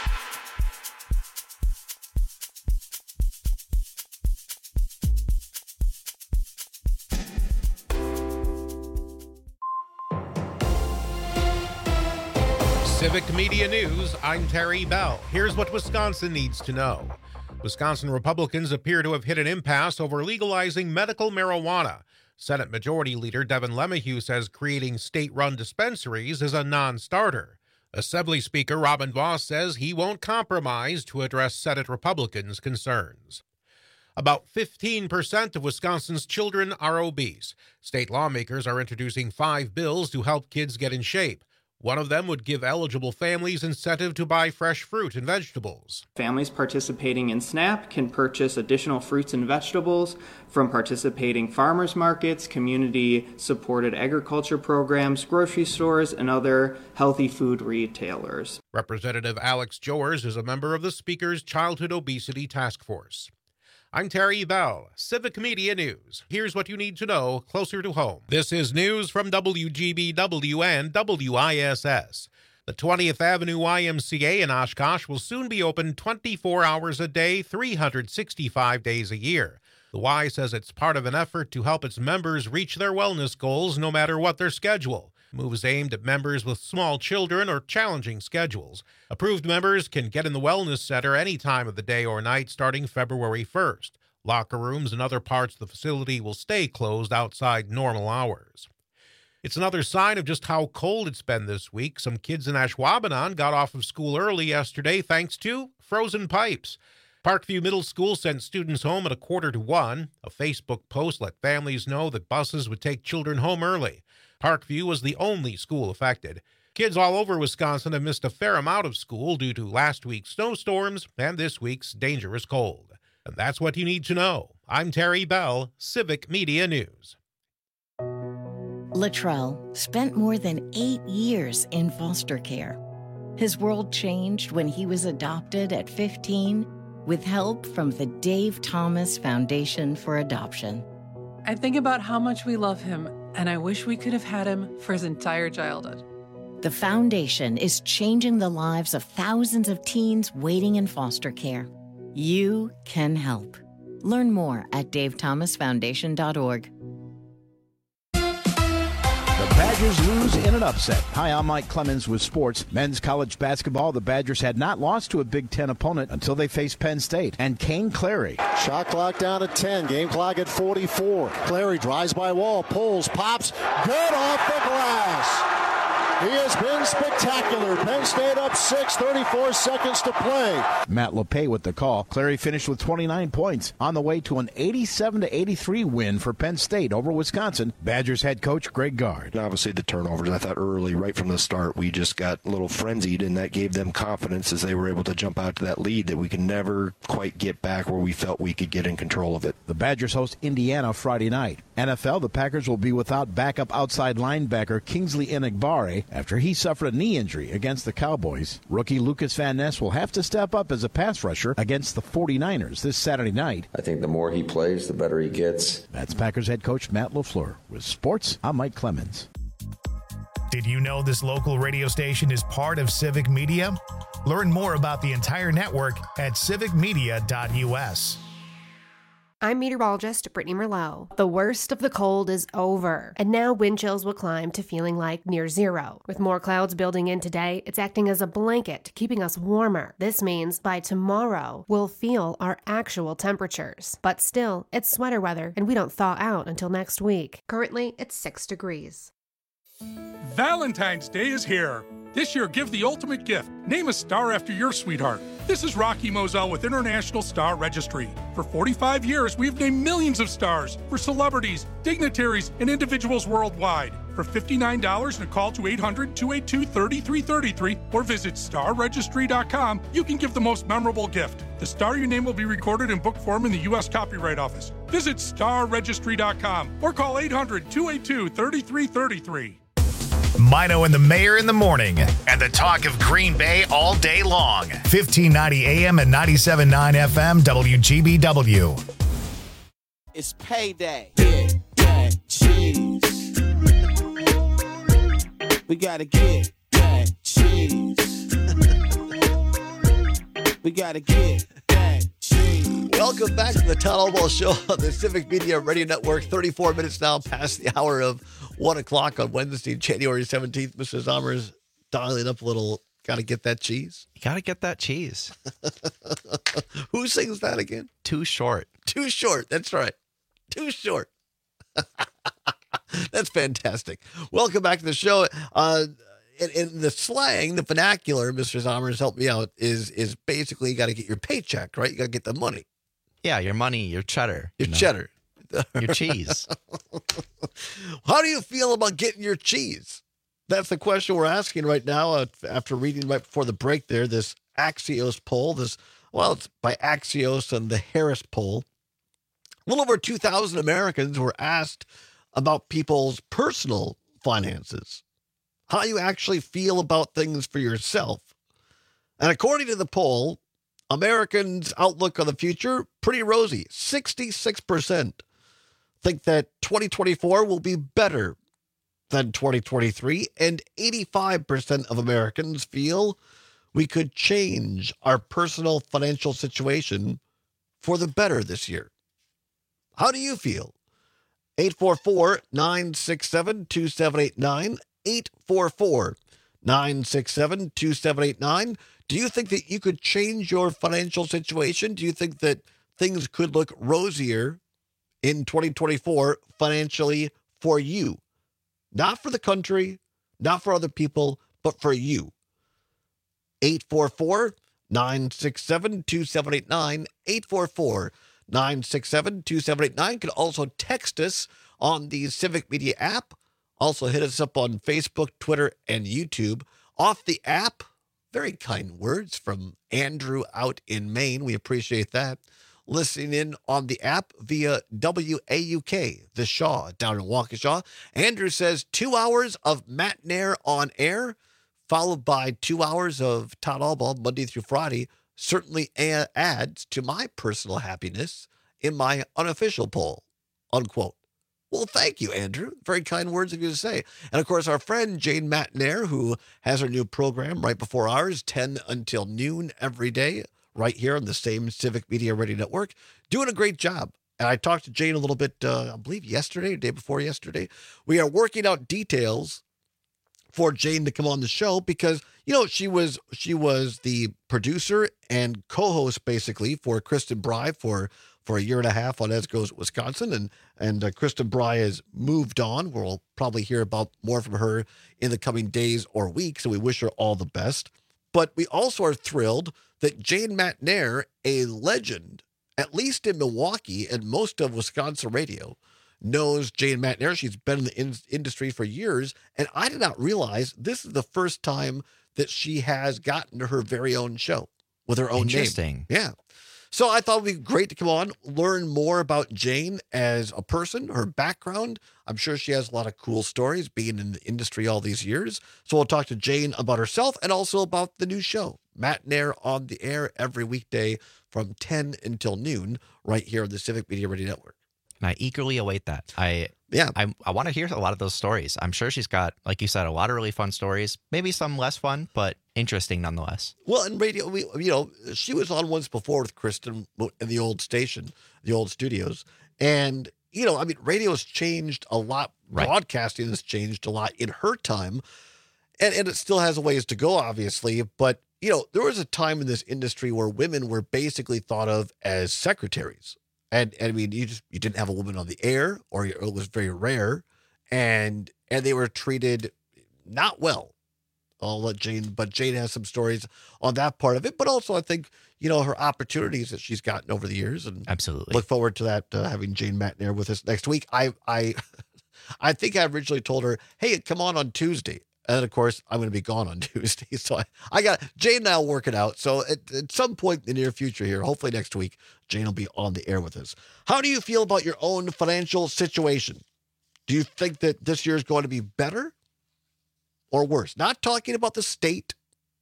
F: Civic Media News, I'm Terry Bell. Here's what Wisconsin needs to know. Wisconsin Republicans appear to have hit an impasse over legalizing medical marijuana. Senate Majority Leader Devin LeMahieu says creating state-run dispensaries is a non-starter. Assembly Speaker Robin Vos says he won't compromise to address Senate Republicans' concerns. About fifteen percent of Wisconsin's children are obese. State lawmakers are introducing five bills to help kids get in shape. One of them would give eligible families incentive to buy fresh fruit and vegetables.
U: Families participating in SNAP can purchase additional fruits and vegetables from participating farmers markets, community-supported agriculture programs, grocery stores, and other healthy food retailers.
F: Representative Alex Joers is a member of the Speaker's Childhood Obesity Task Force. I'm Terry Bell, Civic Media News. Here's what you need to know closer to home. This is news from W G B W and W I S S. The twentieth Avenue Y M C A in Oshkosh will soon be open twenty-four hours a day, three hundred sixty-five days a year. The Y says it's part of an effort to help its members reach their wellness goals no matter what their schedule. The move is aimed at members with small children or challenging schedules. Approved members can get in the Wellness Center any time of the day or night starting February first. Locker rooms and other parts of the facility will stay closed outside normal hours. It's another sign of just how cold it's been this week. Some kids in Ashwaubenon got off of school early yesterday thanks to frozen pipes. Parkview Middle School sent students home at a quarter to one. A Facebook post let families know that buses would take children home early. Parkview was the only school affected. Kids all over Wisconsin have missed a fair amount of school due to last week's snowstorms and this week's dangerous cold. And that's what you need to know. I'm Terry Bell, Civic Media News.
V: Latrell spent more than eight years in foster care. His world changed when he was adopted at fifteen with help from the Dave Thomas Foundation for Adoption.
W: I think about how much we love him, and I wish we could have had him for his entire childhood.
V: The foundation is changing the lives of thousands of teens waiting in foster care. You can help. Learn more at dave thomas foundation dot org.
I: The Badgers lose in an upset. Hi, I'm Mike Clemens with sports. Men's college basketball, the Badgers had not lost to a Big Ten opponent until they faced Penn State. And Kane Clary.
J: Shot clock down at ten. Game clock at forty-four. Clary drives by Wall, pulls, pops. Good off the glass. He has been spectacular. Penn State up six, thirty-four seconds to play.
I: Matt LePay with the call. Clary finished with twenty-nine points on the way to an eighty-seven to eighty-three win for Penn State over Wisconsin. Badgers head coach Greg Gard.
K: Obviously the turnovers, I thought early, right from the start, we just got a little frenzied, and that gave them confidence as they were able to jump out to that lead that we could never quite get back where we felt we could get in control of it.
I: The Badgers host Indiana Friday night. N F L, the Packers will be without backup outside linebacker Kingsley Enagbare after he suffered a knee injury against the Cowboys. Rookie Lucas Van Ness will have to step up as a pass rusher against the forty-niners this Saturday night.
L: I think the more he plays, the better he gets.
I: That's Packers head coach Matt LaFleur. With sports, I'm Mike Clemens.
B: Did you know this local radio station is part of Civic Media? Learn more about the entire network at civic media dot U S.
M: I'm meteorologist Brittany Merlot. The worst of the cold is over, and now wind chills will climb to feeling like near zero. With more clouds building in today, it's acting as a blanket, keeping us warmer. This means by tomorrow, we'll feel our actual temperatures. But still, it's sweater weather, and we don't thaw out until next week. Currently, it's six degrees.
X: Valentine's Day is here. This year, give the ultimate gift. Name a star after your sweetheart. This is Rocky Moselle with International Star Registry. For forty-five years, we've named millions of stars for celebrities, dignitaries, and individuals worldwide. For fifty-nine dollars and a call to eight hundred, two eight two, three three three three or visit star registry dot com, you can give the most memorable gift. The star you name will be recorded in book form in the U S Copyright Office. Visit star registry dot com or call eight hundred, two eight two, three three three three.
B: Mino and the Mayor in the morning, and the talk of Green Bay all day long. fifteen ninety A M and ninety-seven point nine F M W G B W.
A: It's payday. Get that cheese. We gotta get that cheese. We gotta get that cheese.
O: Welcome back to the Todd Albaugh Show on the Civic Media Radio Network. thirty-four minutes now past the hour of one o'clock on Wednesday, January seventeenth. Mister Zommers dialing up a little. Gotta get that cheese.
P: You gotta get that cheese.
O: Who sings that again?
P: Too Short.
O: Too Short. That's right. Too Short. That's fantastic. Welcome back to the show. Uh, in, in the slang, the vernacular, Mister Zommers, help me out, is is basically you got to get your paycheck, right? You got to get the money.
P: Yeah, your money, your cheddar.
O: Your
P: you know?
O: cheddar.
P: Your cheese.
O: How do you feel about getting your cheese? That's the question we're asking right now uh, after reading right before the break there, this Axios poll, this, well, it's by Axios and the Harris poll. A little over two thousand Americans were asked about people's personal finances, how you actually feel about things for yourself. And according to the poll, Americans' outlook on the future, pretty rosy. sixty-six percent think that twenty twenty-four will be better than twenty twenty-three, and eighty-five percent of Americans feel we could change our personal financial situation for the better this year. How do you feel? eight four four, nine six seven, two seven eight nine, eight four four, nine six seven, two seven eight nine. Do you think that you could change your financial situation? Do you think that things could look rosier in twenty twenty-four financially for you? Not for the country, not for other people, but for you. eight four four, nine six seven, two seven eight nine, eight four four, nine six seven, two seven eight nine. You can also text us on the Civic Media app. Also hit us up on Facebook, Twitter, and YouTube. Off the app, very kind words from Andrew out in Maine. We appreciate that. Listening in on the app via W A U K, The Shaw, down in Waukesha. Andrew says two hours of Matt Nair on air, followed by two hours of Todd Albaugh, Monday through Friday, certainly a- adds to my personal happiness in my unofficial poll, unquote. Well, thank you, Andrew. Very kind words of you to say. And, of course, our friend Jane Matt Nair, who has her new program right before ours, ten until noon every day, right here on the same Civic Media Radio Network, doing a great job. And I talked to Jane a little bit, uh, I believe yesterday or day before yesterday. We are working out details for Jane to come on the show because, you know, she was she was the producer and co-host basically for Kristen Bry for for a year and a half on As Goes Wisconsin. And, and uh, Kristen Bry has moved on. We'll probably hear about more from her in the coming days or weeks. And we wish her all the best. But we also are thrilled that Jane Matt Nair, a legend, at least in Milwaukee and most of Wisconsin radio, knows Jane Matt Nair. She's been in the in- industry for years. And I did not realize this is the first time that she has gotten to her very own show with her own
P: Interesting.
O: name. Yeah. So I thought it would be great to come on, learn more about Jane as a person, her background. I'm sure she has a lot of cool stories being in the industry all these years. So we'll talk to Jane about herself and also about the new show, Matt Nair on the air every weekday from ten until noon right here on the Civic Media Radio Network.
P: And I eagerly await that. I
O: yeah.
P: I I want to hear a lot of those stories. I'm sure she's got, like you said, a lot of really fun stories. Maybe some less fun, but interesting nonetheless.
O: Well, in radio, we you know, she was on once before with Kristen in the old station, the old studios, and you know, I mean, radio has changed a lot. Right. Broadcasting has changed a lot in her time, and and it still has a ways to go, obviously. But you know, there was a time in this industry where women were basically thought of as secretaries. And, and I mean, you just you didn't have a woman on the air, or it was very rare, and and they were treated not well. I'll let Jane, but Jane has some stories on that part of it. But also, I think you know her opportunities that she's gotten over the years, and
P: absolutely
O: look forward to that uh, having Jane Matt Nair with us next week. I I I think I originally told her, hey, come on on Tuesday. And of course, I'm going to be gone on Tuesday. So I, I got Jane and I will work it out. So at, at some point in the near future here, hopefully next week, Jane will be on the air with us. How do you feel about your own financial situation? Do you think that this year is going to be better or worse? Not talking about the state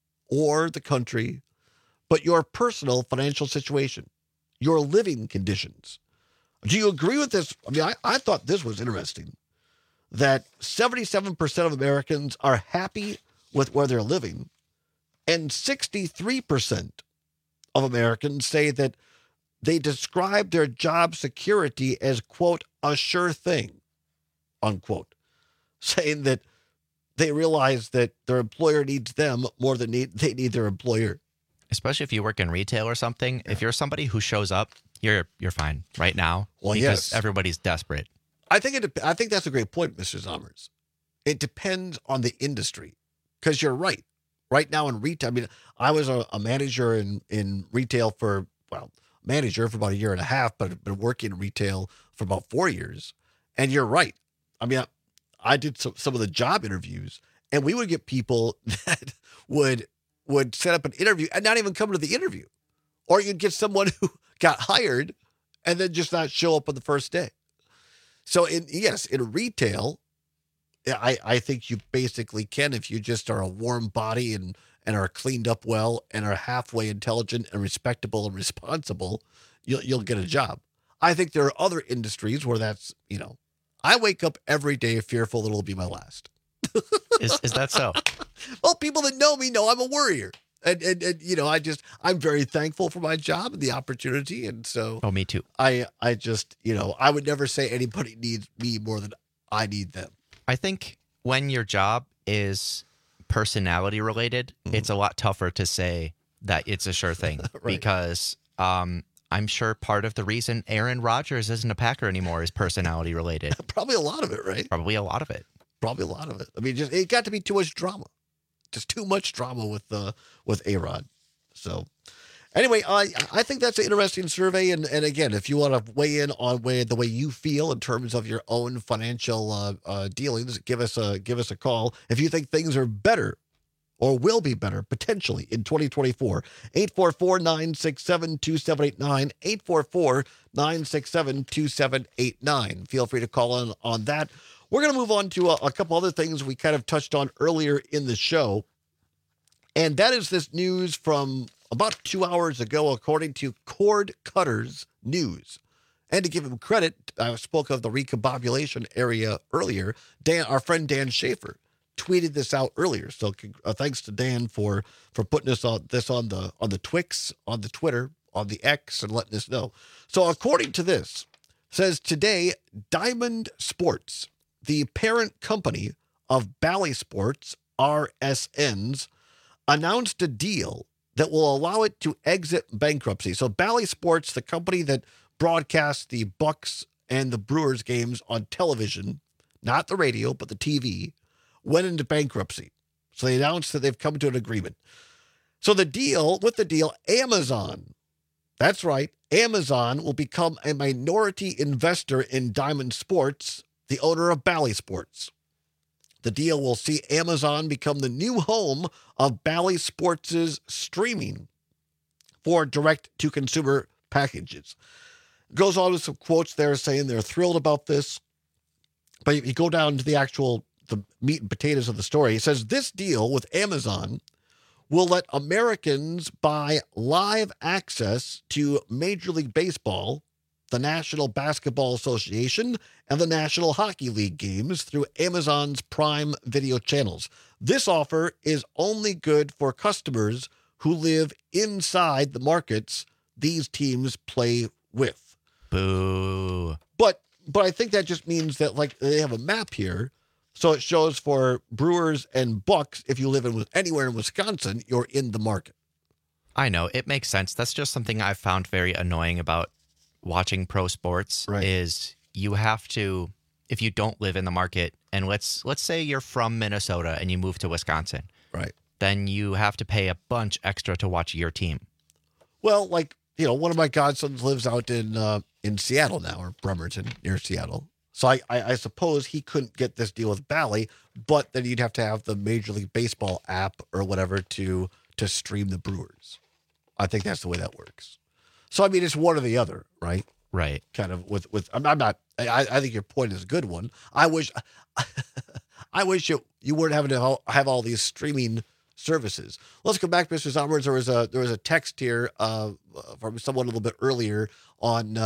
O: or the country, but your personal financial situation, your living conditions. Do you agree with this? I mean, I, I thought this was interesting, that seventy-seven percent of Americans are happy with where they're living, and sixty-three percent of Americans say that they describe their job security as, quote, a sure thing, unquote, saying that they realize that their employer needs them more than need, they need their employer.
P: Especially if you work in retail or something. If you're somebody who shows up, you're you're fine right now.
O: Well,
P: because
O: yes.
P: everybody's desperate.
O: I think it. I think that's a great point, Mister Zommers. It depends on the industry, because you're right. Right now in retail, I mean, I was a, a manager in, in retail for, well, manager for about a year and a half, but I've been working in retail for about four years. And you're right. I mean, I, I did some, some of the job interviews, and we would get people that would would set up an interview and not even come to the interview. Or you'd get someone who got hired and then just not show up on the first day. So, in yes, in retail, I, I think you basically can, if you just are a warm body and, and are cleaned up well and are halfway intelligent and respectable and responsible, you'll, you'll get a job. I think there are other industries where that's, you know, I wake up every day fearful that it'll be my last.
P: Is is that so?
O: Well, people that know me know I'm a worrier. And, and, and, you know, I just, I'm very thankful for my job and the opportunity. And so.
P: Oh, me too.
O: I, I just, you know, I would never say anybody needs me more than I need them.
P: I think when your job is personality related, mm-hmm. it's a lot tougher to say that it's a sure thing. Right. Because um, I'm sure part of the reason Aaron Rodgers isn't a Packer anymore is personality related.
O: Probably a lot of it, right?
P: Probably a lot of it.
O: Probably a lot of it. I mean, just it got to be too much drama. Just too much drama with uh, with A-Rod. So anyway, I I think that's an interesting survey. And, and again, if you want to weigh in on way, the way you feel in terms of your own financial uh, uh, dealings, give us a give us a call. If you think things are better or will be better potentially in twenty twenty-four, eight four four, nine six seven, two seven eight nine, eight four four, nine six seven, two seven eight nine. Feel free to call in on that. We're going to move on to a, a couple other things we kind of touched on earlier in the show. And that is this news from about two hours ago, according to Cord Cutters News. And to give him credit, I spoke of the recombobulation area earlier. Dan, our friend Dan Schaefer, tweeted this out earlier. So uh, thanks to Dan for for putting this on this on the on the Twix, on the Twitter, on the X, and letting us know. So according to this, says today, Diamond Sports, the parent company of Bally Sports, R S Ns, announced a deal that will allow it to exit bankruptcy. So Bally Sports, the company that broadcasts the Bucks and the Brewers games on television, not the radio, but the T V, went into bankruptcy. So they announced that they've come to an agreement. So the deal, with the deal, Amazon, that's right, Amazon will become a minority investor in Diamond Sports, the owner of Bally Sports. The deal will see Amazon become the new home of Bally Sports' streaming for direct-to-consumer packages. Goes on with some quotes there saying they're thrilled about this. But if you go down to the actual the meat and potatoes of the story, it says this deal with Amazon will let Americans buy live access to Major League Baseball, the National Basketball Association, and the National Hockey League games through Amazon's Prime Video channels. This offer is only good for customers who live inside the markets these teams play with.
P: Boo.
O: But but I think that just means that, like, they have a map here, so it shows for Brewers and Bucks, if you live in anywhere in Wisconsin, you're in the market.
P: I know, it makes sense. That's just something I've found very annoying about watching pro sports, right, is you have to, if you don't live in the market, and let's let's say you're from Minnesota and you move to Wisconsin,
O: right,
P: then you have to pay a bunch extra to watch your team.
O: Well, like, you know, one of my godsons lives out in uh, in Seattle now, or Bremerton, near Seattle. So I, I, I suppose he couldn't get this deal with Bally, but then you'd have to have the Major League Baseball app or whatever to to stream the Brewers. I think that's the way that works. So, I mean, it's one or the other, right?
P: Right.
O: Kind of with, with I'm, I'm not, I, I think your point is a good one. I wish, I wish you, you weren't having to have all these streaming services. Let's go back, Mister Zommers. There was a, there was a text here uh, from someone a little bit earlier on uh,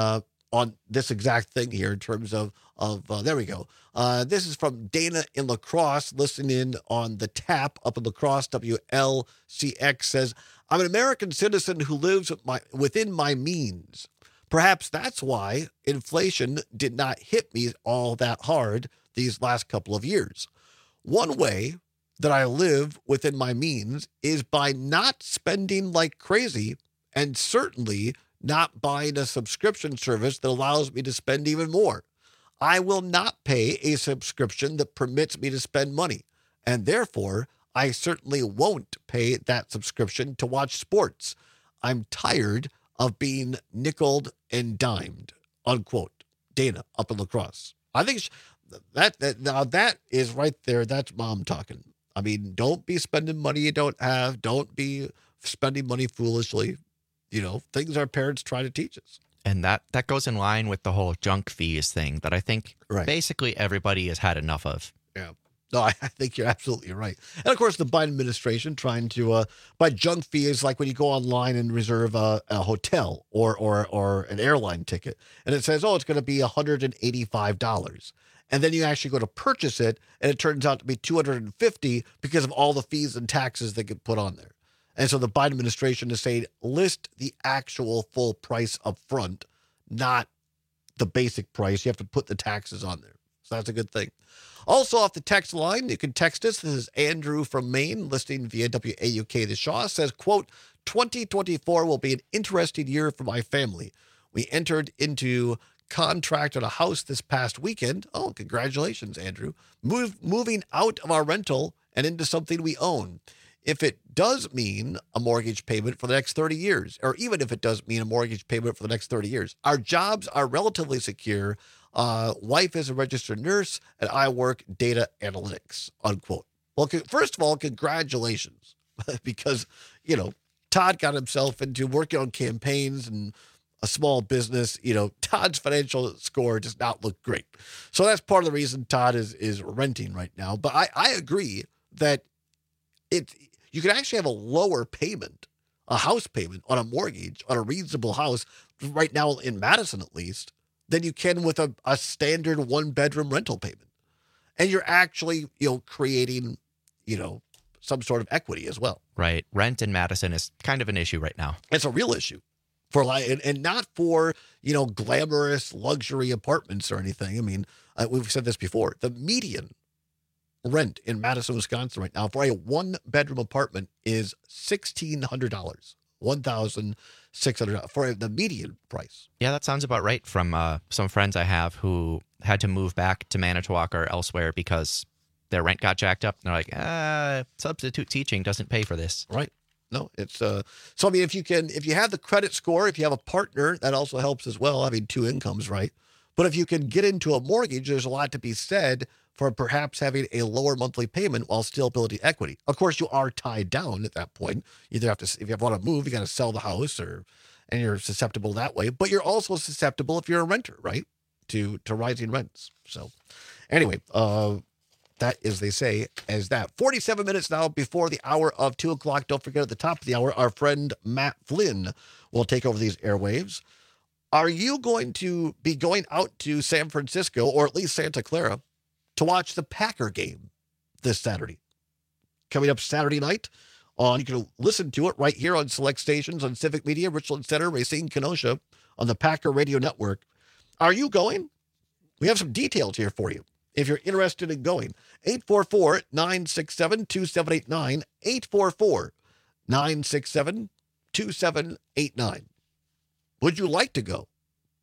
O: on this exact thing here in terms of, of uh, there we go. Uh, this is from Dana in La Crosse, listening in on the tap up in La Crosse. W L C X says, I'm an American citizen who lives with my, within my means. Perhaps that's why inflation did not hit me all that hard these last couple of years. One way that I live within my means is by not spending like crazy, and certainly not buying a subscription service that allows me to spend even more. I will not pay a subscription that permits me to spend money, and therefore I certainly won't pay that subscription to watch sports. I'm tired of being nickeled and dimed, unquote. Dana up in La Crosse. I think that, that now that is right there. That's mom talking. I mean, don't be spending money you don't have. Don't be spending money foolishly. You know, things our parents try to teach us.
P: And that, that goes in line with the whole junk fees thing that I think
O: right.
P: basically everybody has had enough of.
O: Yeah. No, I think you're absolutely right. And of course, the Biden administration trying to uh, buy junk fees, like when you go online and reserve a, a hotel or, or, or an airline ticket, and it says, oh, it's going to be one hundred eighty-five dollars. And then you actually go to purchase it, and it turns out to be two hundred fifty dollars because of all the fees and taxes that get put on there. And so the Biden administration is saying, list the actual full price up front, not the basic price. You have to put the taxes on there. So that's a good thing. Also off the text line, you can text us. This is Andrew from Maine, listening via W A U K The Shaw, says, quote, twenty twenty-four will be an interesting year for my family. We entered into contract on a house this past weekend. Oh, congratulations, Andrew. Move, moving out of our rental and into something we own. If it does mean a mortgage payment for the next thirty years, or even if it does mean a mortgage payment for the next thirty years, our jobs are relatively secure. Uh, wife is a registered nurse, and I work data analytics, unquote. Well, first of all, congratulations, because, you know, Todd got himself into working on campaigns and a small business. You know, Todd's financial score does not look great. So that's part of the reason Todd is, is renting right now. But I, I agree that it you can actually have a lower payment, a house payment on a mortgage, on a reasonable house right now in Madison, at least, than you can with a, a standard one bedroom rental payment. And you're actually, you know, creating, you know, some sort of equity as well.
P: Right. Rent in Madison is kind of an issue right now.
O: It's a real issue for like, and, and not for, you know, glamorous luxury apartments or anything. I mean, uh, we've said this before, the median rent in Madison, Wisconsin right now for a one bedroom apartment is sixteen hundred dollars, one thousand six hundred dollars for the median price.
P: Yeah, that sounds about right from uh, some friends I have who had to move back to Manitowoc or elsewhere because their rent got jacked up. And they're like, ah, substitute teaching doesn't pay for this.
O: Right. No, it's uh. So I mean, if you can, if you have the credit score, if you have a partner, that also helps as well. I mean, two incomes, right? But if you can get into a mortgage, there's a lot to be said for perhaps having a lower monthly payment while still building equity. Of course, you are tied down at that point. You either have to, if you want to move, you got to sell the house, or and you're susceptible that way. But you're also susceptible if you're a renter, right, to to rising rents. So, anyway, uh. That is, they say, as that. forty-seven minutes now before the hour of two o'clock. Don't forget, at the top of the hour, our friend Matt Flynn will take over these airwaves. Are you going to be going out to San Francisco, or at least Santa Clara, to watch the Packer game this Saturday? Coming up Saturday night, on you can listen to it right here on select stations on Civic Media, Richland Center, Racine, Kenosha, on the Packer Radio Network. Are you going? We have some details here for you. If you're interested in going, eight four four, nine six seven, two seven eight nine, eight four four, nine six seven, two seven eight nine. Would you like to go?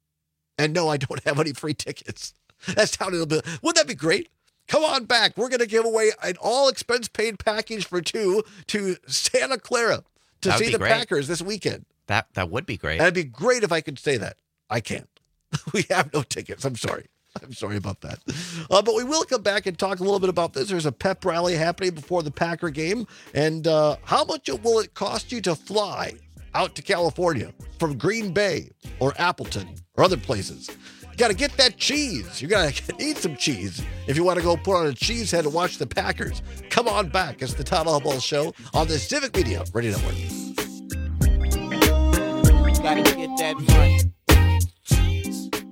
O: And no, I don't have any free tickets. That sounded a bit, wouldn't that be great? Come on back. We're going to give away an all expense paid package for two to Santa Clara to see the great. Packers this weekend.
P: That that would be great.
O: That'd be great if I could say that. I can't. We have no tickets. I'm sorry. I'm sorry about that. Uh, but we will come back and talk a little bit about this. There's a pep rally happening before the Packer game. And uh, how much will it cost you to fly out to California from Green Bay or Appleton or other places? You got to get that cheese. You got to eat some cheese if you want to go put on a cheese head and watch the Packers. Come on back. It's the Todd Hubbell Show on the Civic Media Radio Network.
A: Got to get that money. Cheese.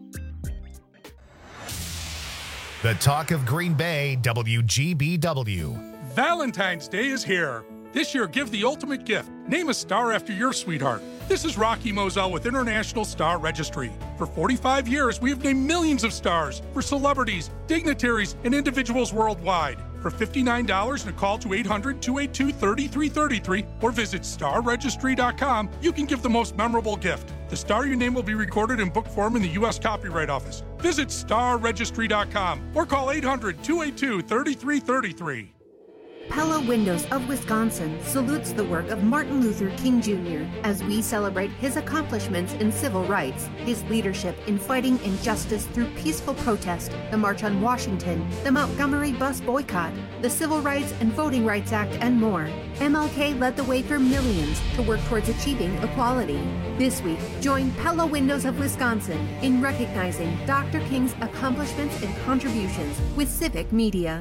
B: The talk of Green Bay, W G B W.
X: Valentine's Day is here. This year, give the ultimate gift. Name a star after your sweetheart. This is Rocky Moselle with International Star Registry. For forty-five years, we have named millions of stars for celebrities, dignitaries, and individuals worldwide. For fifty-nine dollars and a call to eight hundred, two eight two, three three three three or visit star registry dot com, you can give the most memorable gift. The star your name will be recorded in book form in the U S Copyright Office. Visit star registry dot com or call eight hundred, two eight two, three three three three.
C: Pella Windows of Wisconsin salutes the work of Martin Luther King Junior as we celebrate his accomplishments in civil rights, his leadership in fighting injustice through peaceful protest, the March on Washington, the Montgomery bus boycott, the Civil Rights and Voting Rights Act, and more. M L K led the way for millions to work towards achieving equality. This week, join Pella Windows of Wisconsin in recognizing Doctor King's accomplishments and contributions with Civic Media.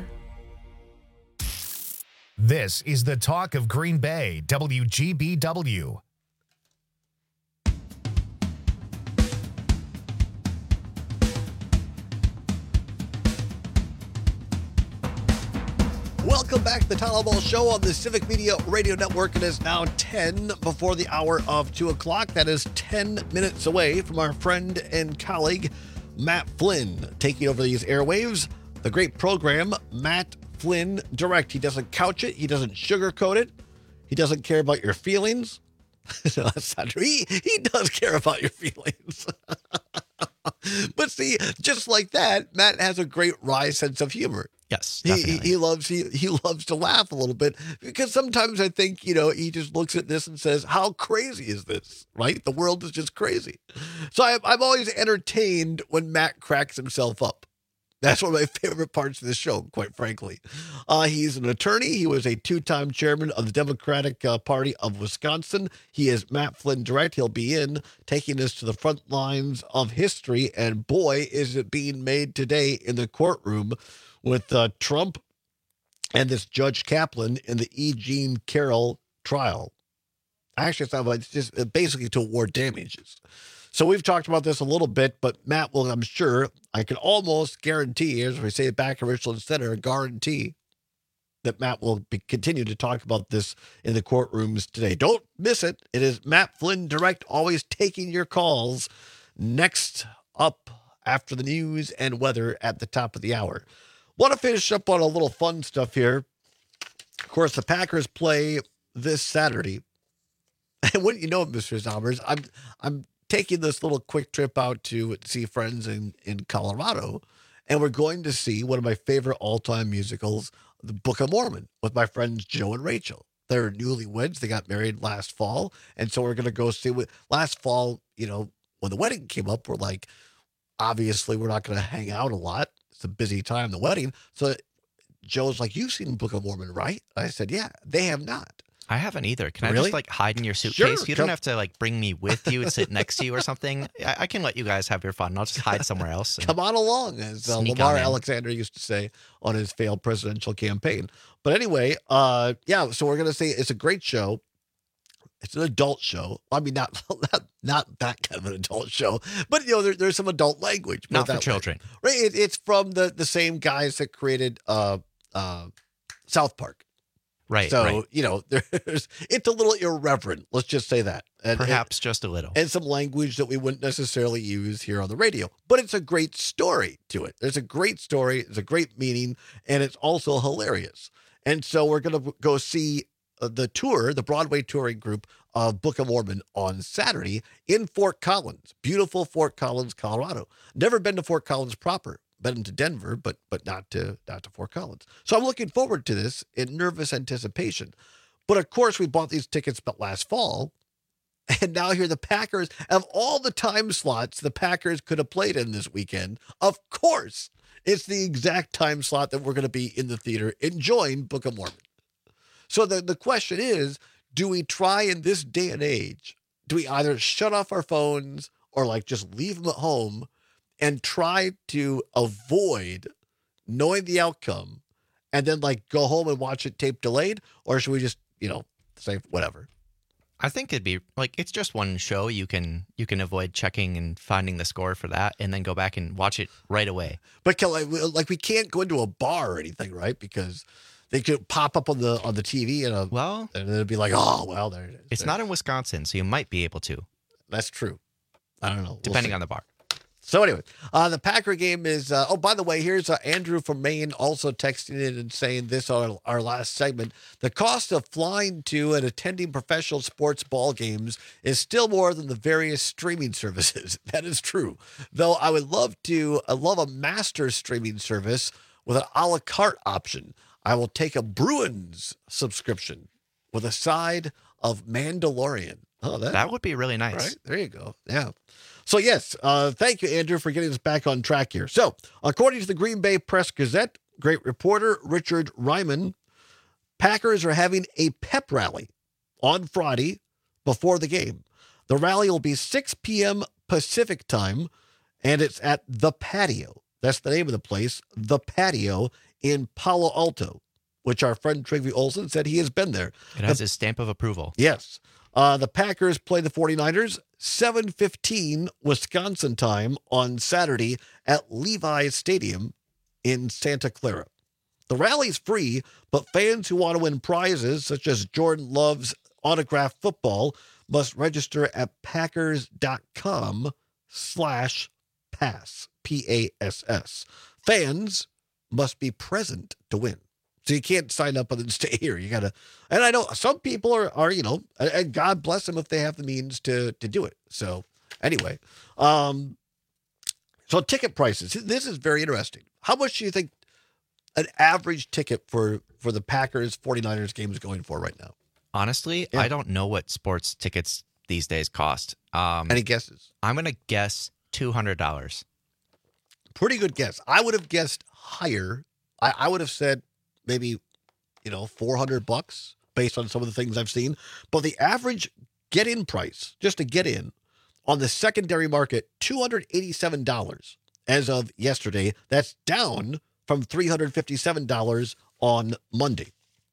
B: This is the talk of Green Bay, W G B W.
O: Welcome back to the Tyler Ball Show on the Civic Media Radio Network. It is now ten before the hour of two o'clock. That is ten minutes away from our friend and colleague, Matt Flynn, taking over these airwaves. The great program, Matt Flynn Direct. He doesn't couch it. He doesn't sugarcoat it. He doesn't care about your feelings. No, that's not true. He, he does care about your feelings. But see, just like that, Matt has a great wry sense of humor.
P: Yes,
O: he, he he loves he he loves to laugh a little bit, because sometimes I think, you know, he just looks at this and says, "How crazy is this?" Right? The world is just crazy. So I, I'm always entertained when Matt cracks himself up. That's one of my favorite parts of the show, quite frankly. Uh, he's an attorney. He was a two-time chairman of the Democratic uh, Party of Wisconsin. He is Matt Flynn Direct. He'll be in, taking us to the front lines of history. And boy, is it being made today in the courtroom with uh, Trump and this Judge Kaplan in the E. Jean Carroll trial. Actually, it's not like, it's just basically to award damages. So we've talked about this a little bit, but Matt will, I'm sure, I can almost guarantee, as we say it back in Richland Center, guarantee that Matt will be, continue to talk about this in the courtrooms today. Don't miss it. It is Matt Flynn Direct, always taking your calls. Next up after the news and weather at the top of the hour. Want to finish up on a little fun stuff here. Of course, the Packers play this Saturday. And wouldn't you know it, Mister Zombers, I'm I'm taking this little quick trip out to see friends in, in Colorado, and we're going to see one of my favorite all-time musicals, The Book of Mormon, with my friends Joe and Rachel. They're newlyweds. They got married last fall, and so we're going to go see what last fall, you know, when the wedding came up, we're like, obviously we're not going to hang out a lot. It's a busy time, the wedding. So Joe's like, "You've seen Book of Mormon, right?" I said, "Yeah." They have not.
P: I haven't either. Can
O: Really?
P: I just like hide in your suitcase?
O: Sure,
P: You
O: come-
P: don't have to like bring me with you and sit next to you or something. I, I can let you guys have your fun. I'll just hide somewhere else. and-
O: Come on along, as uh,
P: Sneak
O: Lamar
P: on in.
O: Alexander used to say on his failed presidential campaign. But anyway, uh, yeah, so we're going to say it's a great show. It's an adult show. I mean, not not, not that kind of an adult show, but, you know, there, there's some adult language. put
P: Not
O: it
P: for
O: that way.
P: children.
O: Right? It, it's from the, the same guys that created uh, uh, South Park.
P: Right,
O: So,
P: right.
O: you know, there's it's a little irreverent. Let's just say that. And,
P: Perhaps just a little.
O: and some language that we wouldn't necessarily use here on the radio. But it's a great story to it. There's a great story. It's a great meaning, and it's also hilarious. And so we're going to go see uh, the tour, the Broadway touring group of Book of Mormon on Saturday in Fort Collins, beautiful Fort Collins, Colorado. Never been to Fort Collins proper. Been to Denver, but but not to not to Fort Collins. So I'm looking forward to this in nervous anticipation. But of course, we bought these tickets but last fall. And now here the Packers, of all the time slots the Packers could have played in this weekend, of course, it's the exact time slot that we're going to be in the theater enjoying Book of Mormon. So the, the question is, do we try in this day and age, do we either shut off our phones or like just leave them at home and try to avoid knowing the outcome and then like go home and watch it tape delayed? Or should we just, you know, say whatever?
P: I think it'd be like it's just one show. You can you can avoid checking and finding the score for that, and then go back and watch it right away.
O: But Kelly, like we can't go into a bar or anything, right? Because they could pop up on the on the T V and a,
P: well,
O: and it'd be like, oh, well, there it is.
P: It's not in Wisconsin, so you might be able to.
O: That's true. I don't know,
P: depending
O: we'll
P: on the bar.
O: So anyway, uh, the Packer game is, uh, oh, by the way, here's uh, Andrew from Maine also texting in and saying this on our last segment. The cost of flying to and attending professional sports ball games is still more than the various streaming services. That is true. Though I would love to, I love a master streaming service with an a la carte option. I will take a Bruins subscription with a side of Mandalorian. Oh, that,
P: that would be really nice.
O: Right? There you go. Yeah. So, yes, uh, thank you, Andrew, for getting us back on track here. So, according to the Green Bay Press-Gazette, great reporter Richard Ryman, Packers are having a pep rally on Friday before the game. The rally will be six p.m. Pacific time, and it's at The Patio. That's the name of the place, The Patio in Palo Alto, which our friend Trigby Olson said he has been there.
P: It has
O: the,
P: his stamp of approval.
O: Yes. Uh, the Packers play the 49ers, seven fifteen Wisconsin time on Saturday at Levi's Stadium in Santa Clara. The rally's free, but fans who want to win prizes, such as Jordan Love's autographed football, must register at packers.com slash pass, P A S S. Fans must be present to win. So you can't sign up and then stay here. You got to, and I know some people are, are, you know, and God bless them if they have the means to, to do it. So anyway, um, so ticket prices, this is very interesting. How much do you think an average ticket for, for the Packers 49ers game is going for right now?
P: Honestly, yeah. I don't know what sports tickets these days cost. Um,
O: Any guesses?
P: I'm going to guess two hundred dollars.
O: Pretty good guess. I would have guessed higher. I, I would have said, maybe, you know, four hundred bucks based on some of the things I've seen. But the average get-in price, just to get in, on the secondary market, two hundred eighty-seven dollars as of yesterday. That's down from three hundred fifty-seven dollars on Monday.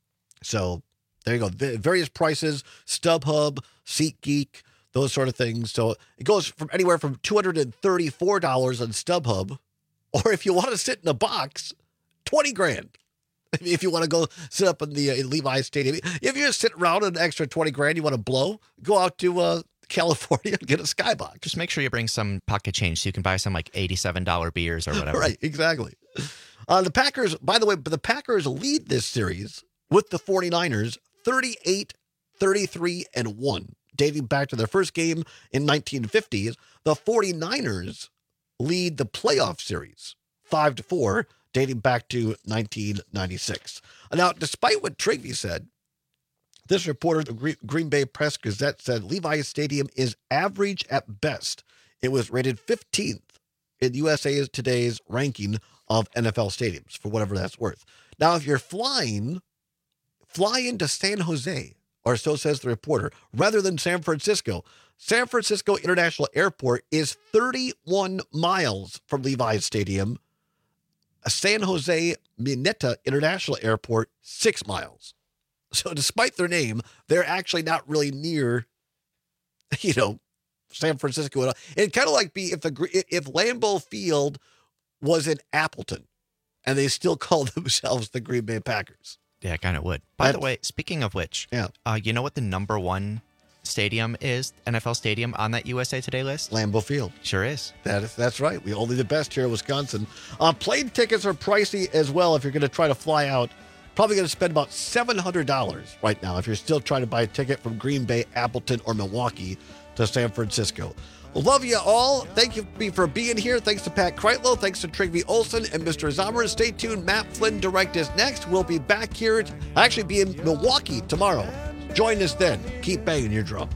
O: So there you go. The various prices, StubHub, SeatGeek, those sort of things. So it goes from anywhere from two hundred thirty-four dollars on StubHub, or if you want to sit in a box, twenty grand. If you want to go sit up in the uh, in Levi's Stadium, if you just sit around an extra twenty grand you want to blow, go out to uh, California and get a skybox.
P: Just make sure you bring some pocket change so you can buy some like eighty-seven dollars beers or whatever.
O: Right, exactly. Uh, the Packers, by the way, the Packers lead this series with the 49ers thirty-eight, thirty-three, and one. Dating back to their first game in nineteen fifties, the 49ers lead the playoff series five to four. Dating back to nineteen ninety-six. Now, despite what Trigby said, this reporter of the Green Bay Press-Gazette said Levi's Stadium is average at best. It was rated fifteenth in U S A Today's ranking of N F L stadiums, for whatever that's worth. Now, if you're flying, fly into San Jose, or so says the reporter, rather than San Francisco. San Francisco International Airport is thirty-one miles from Levi's Stadium. San Jose Mineta International Airport, six miles. So despite their name, they're actually not really near, you know, San Francisco. It'd kind of like be if the if Lambeau Field was in Appleton and they still call themselves the Green Bay Packers.
P: Yeah, kind of would. By That's, the way, speaking of which,
O: yeah,
P: uh, you know what the number one stadium is, N F L stadium on that U S A Today list?
O: Lambeau Field.
P: Sure is.
O: That is that's right. We only the best here in Wisconsin. Uh, plane tickets are pricey as well if you're going to try to fly out. Probably going to spend about seven hundred dollars right now if you're still trying to buy a ticket from Green Bay, Appleton, or Milwaukee to San Francisco. Well, love you all. Thank you for being here. Thanks to Pat Kreitlow. Thanks to Trigby Olson and Mister Zomer. Stay tuned. Matt Flynn Direct is next. We'll be back here. I'll actually be in Milwaukee tomorrow. Join us then. Keep banging your drum.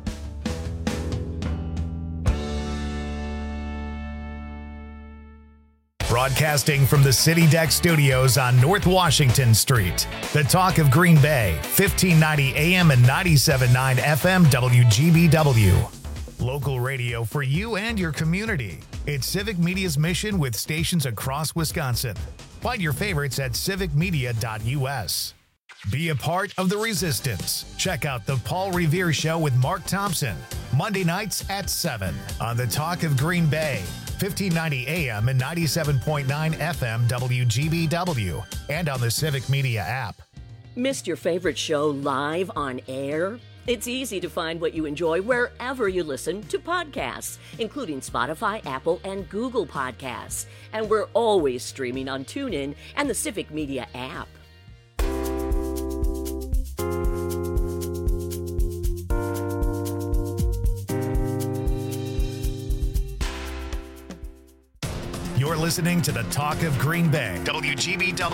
B: Broadcasting from the City Deck Studios on North Washington Street. The talk of Green Bay, fifteen ninety A M and ninety-seven point nine F M W G B W. Local radio for you and your community. It's Civic Media's mission with stations across Wisconsin. Find your favorites at civic media dot U S. Be a part of the resistance. Check out The Paul Revere Show with Mark Thompson, Monday nights at seven on the Talk of Green Bay, fifteen ninety A M and ninety-seven point nine F M W G B W, and on the Civic Media app.
N: Missed your favorite show live on air? It's easy to find what you enjoy wherever you listen to podcasts, including Spotify, Apple, and Google Podcasts. And we're always streaming on TuneIn and the Civic Media app.
B: You're listening to the Talk of Green Bay, W G B W.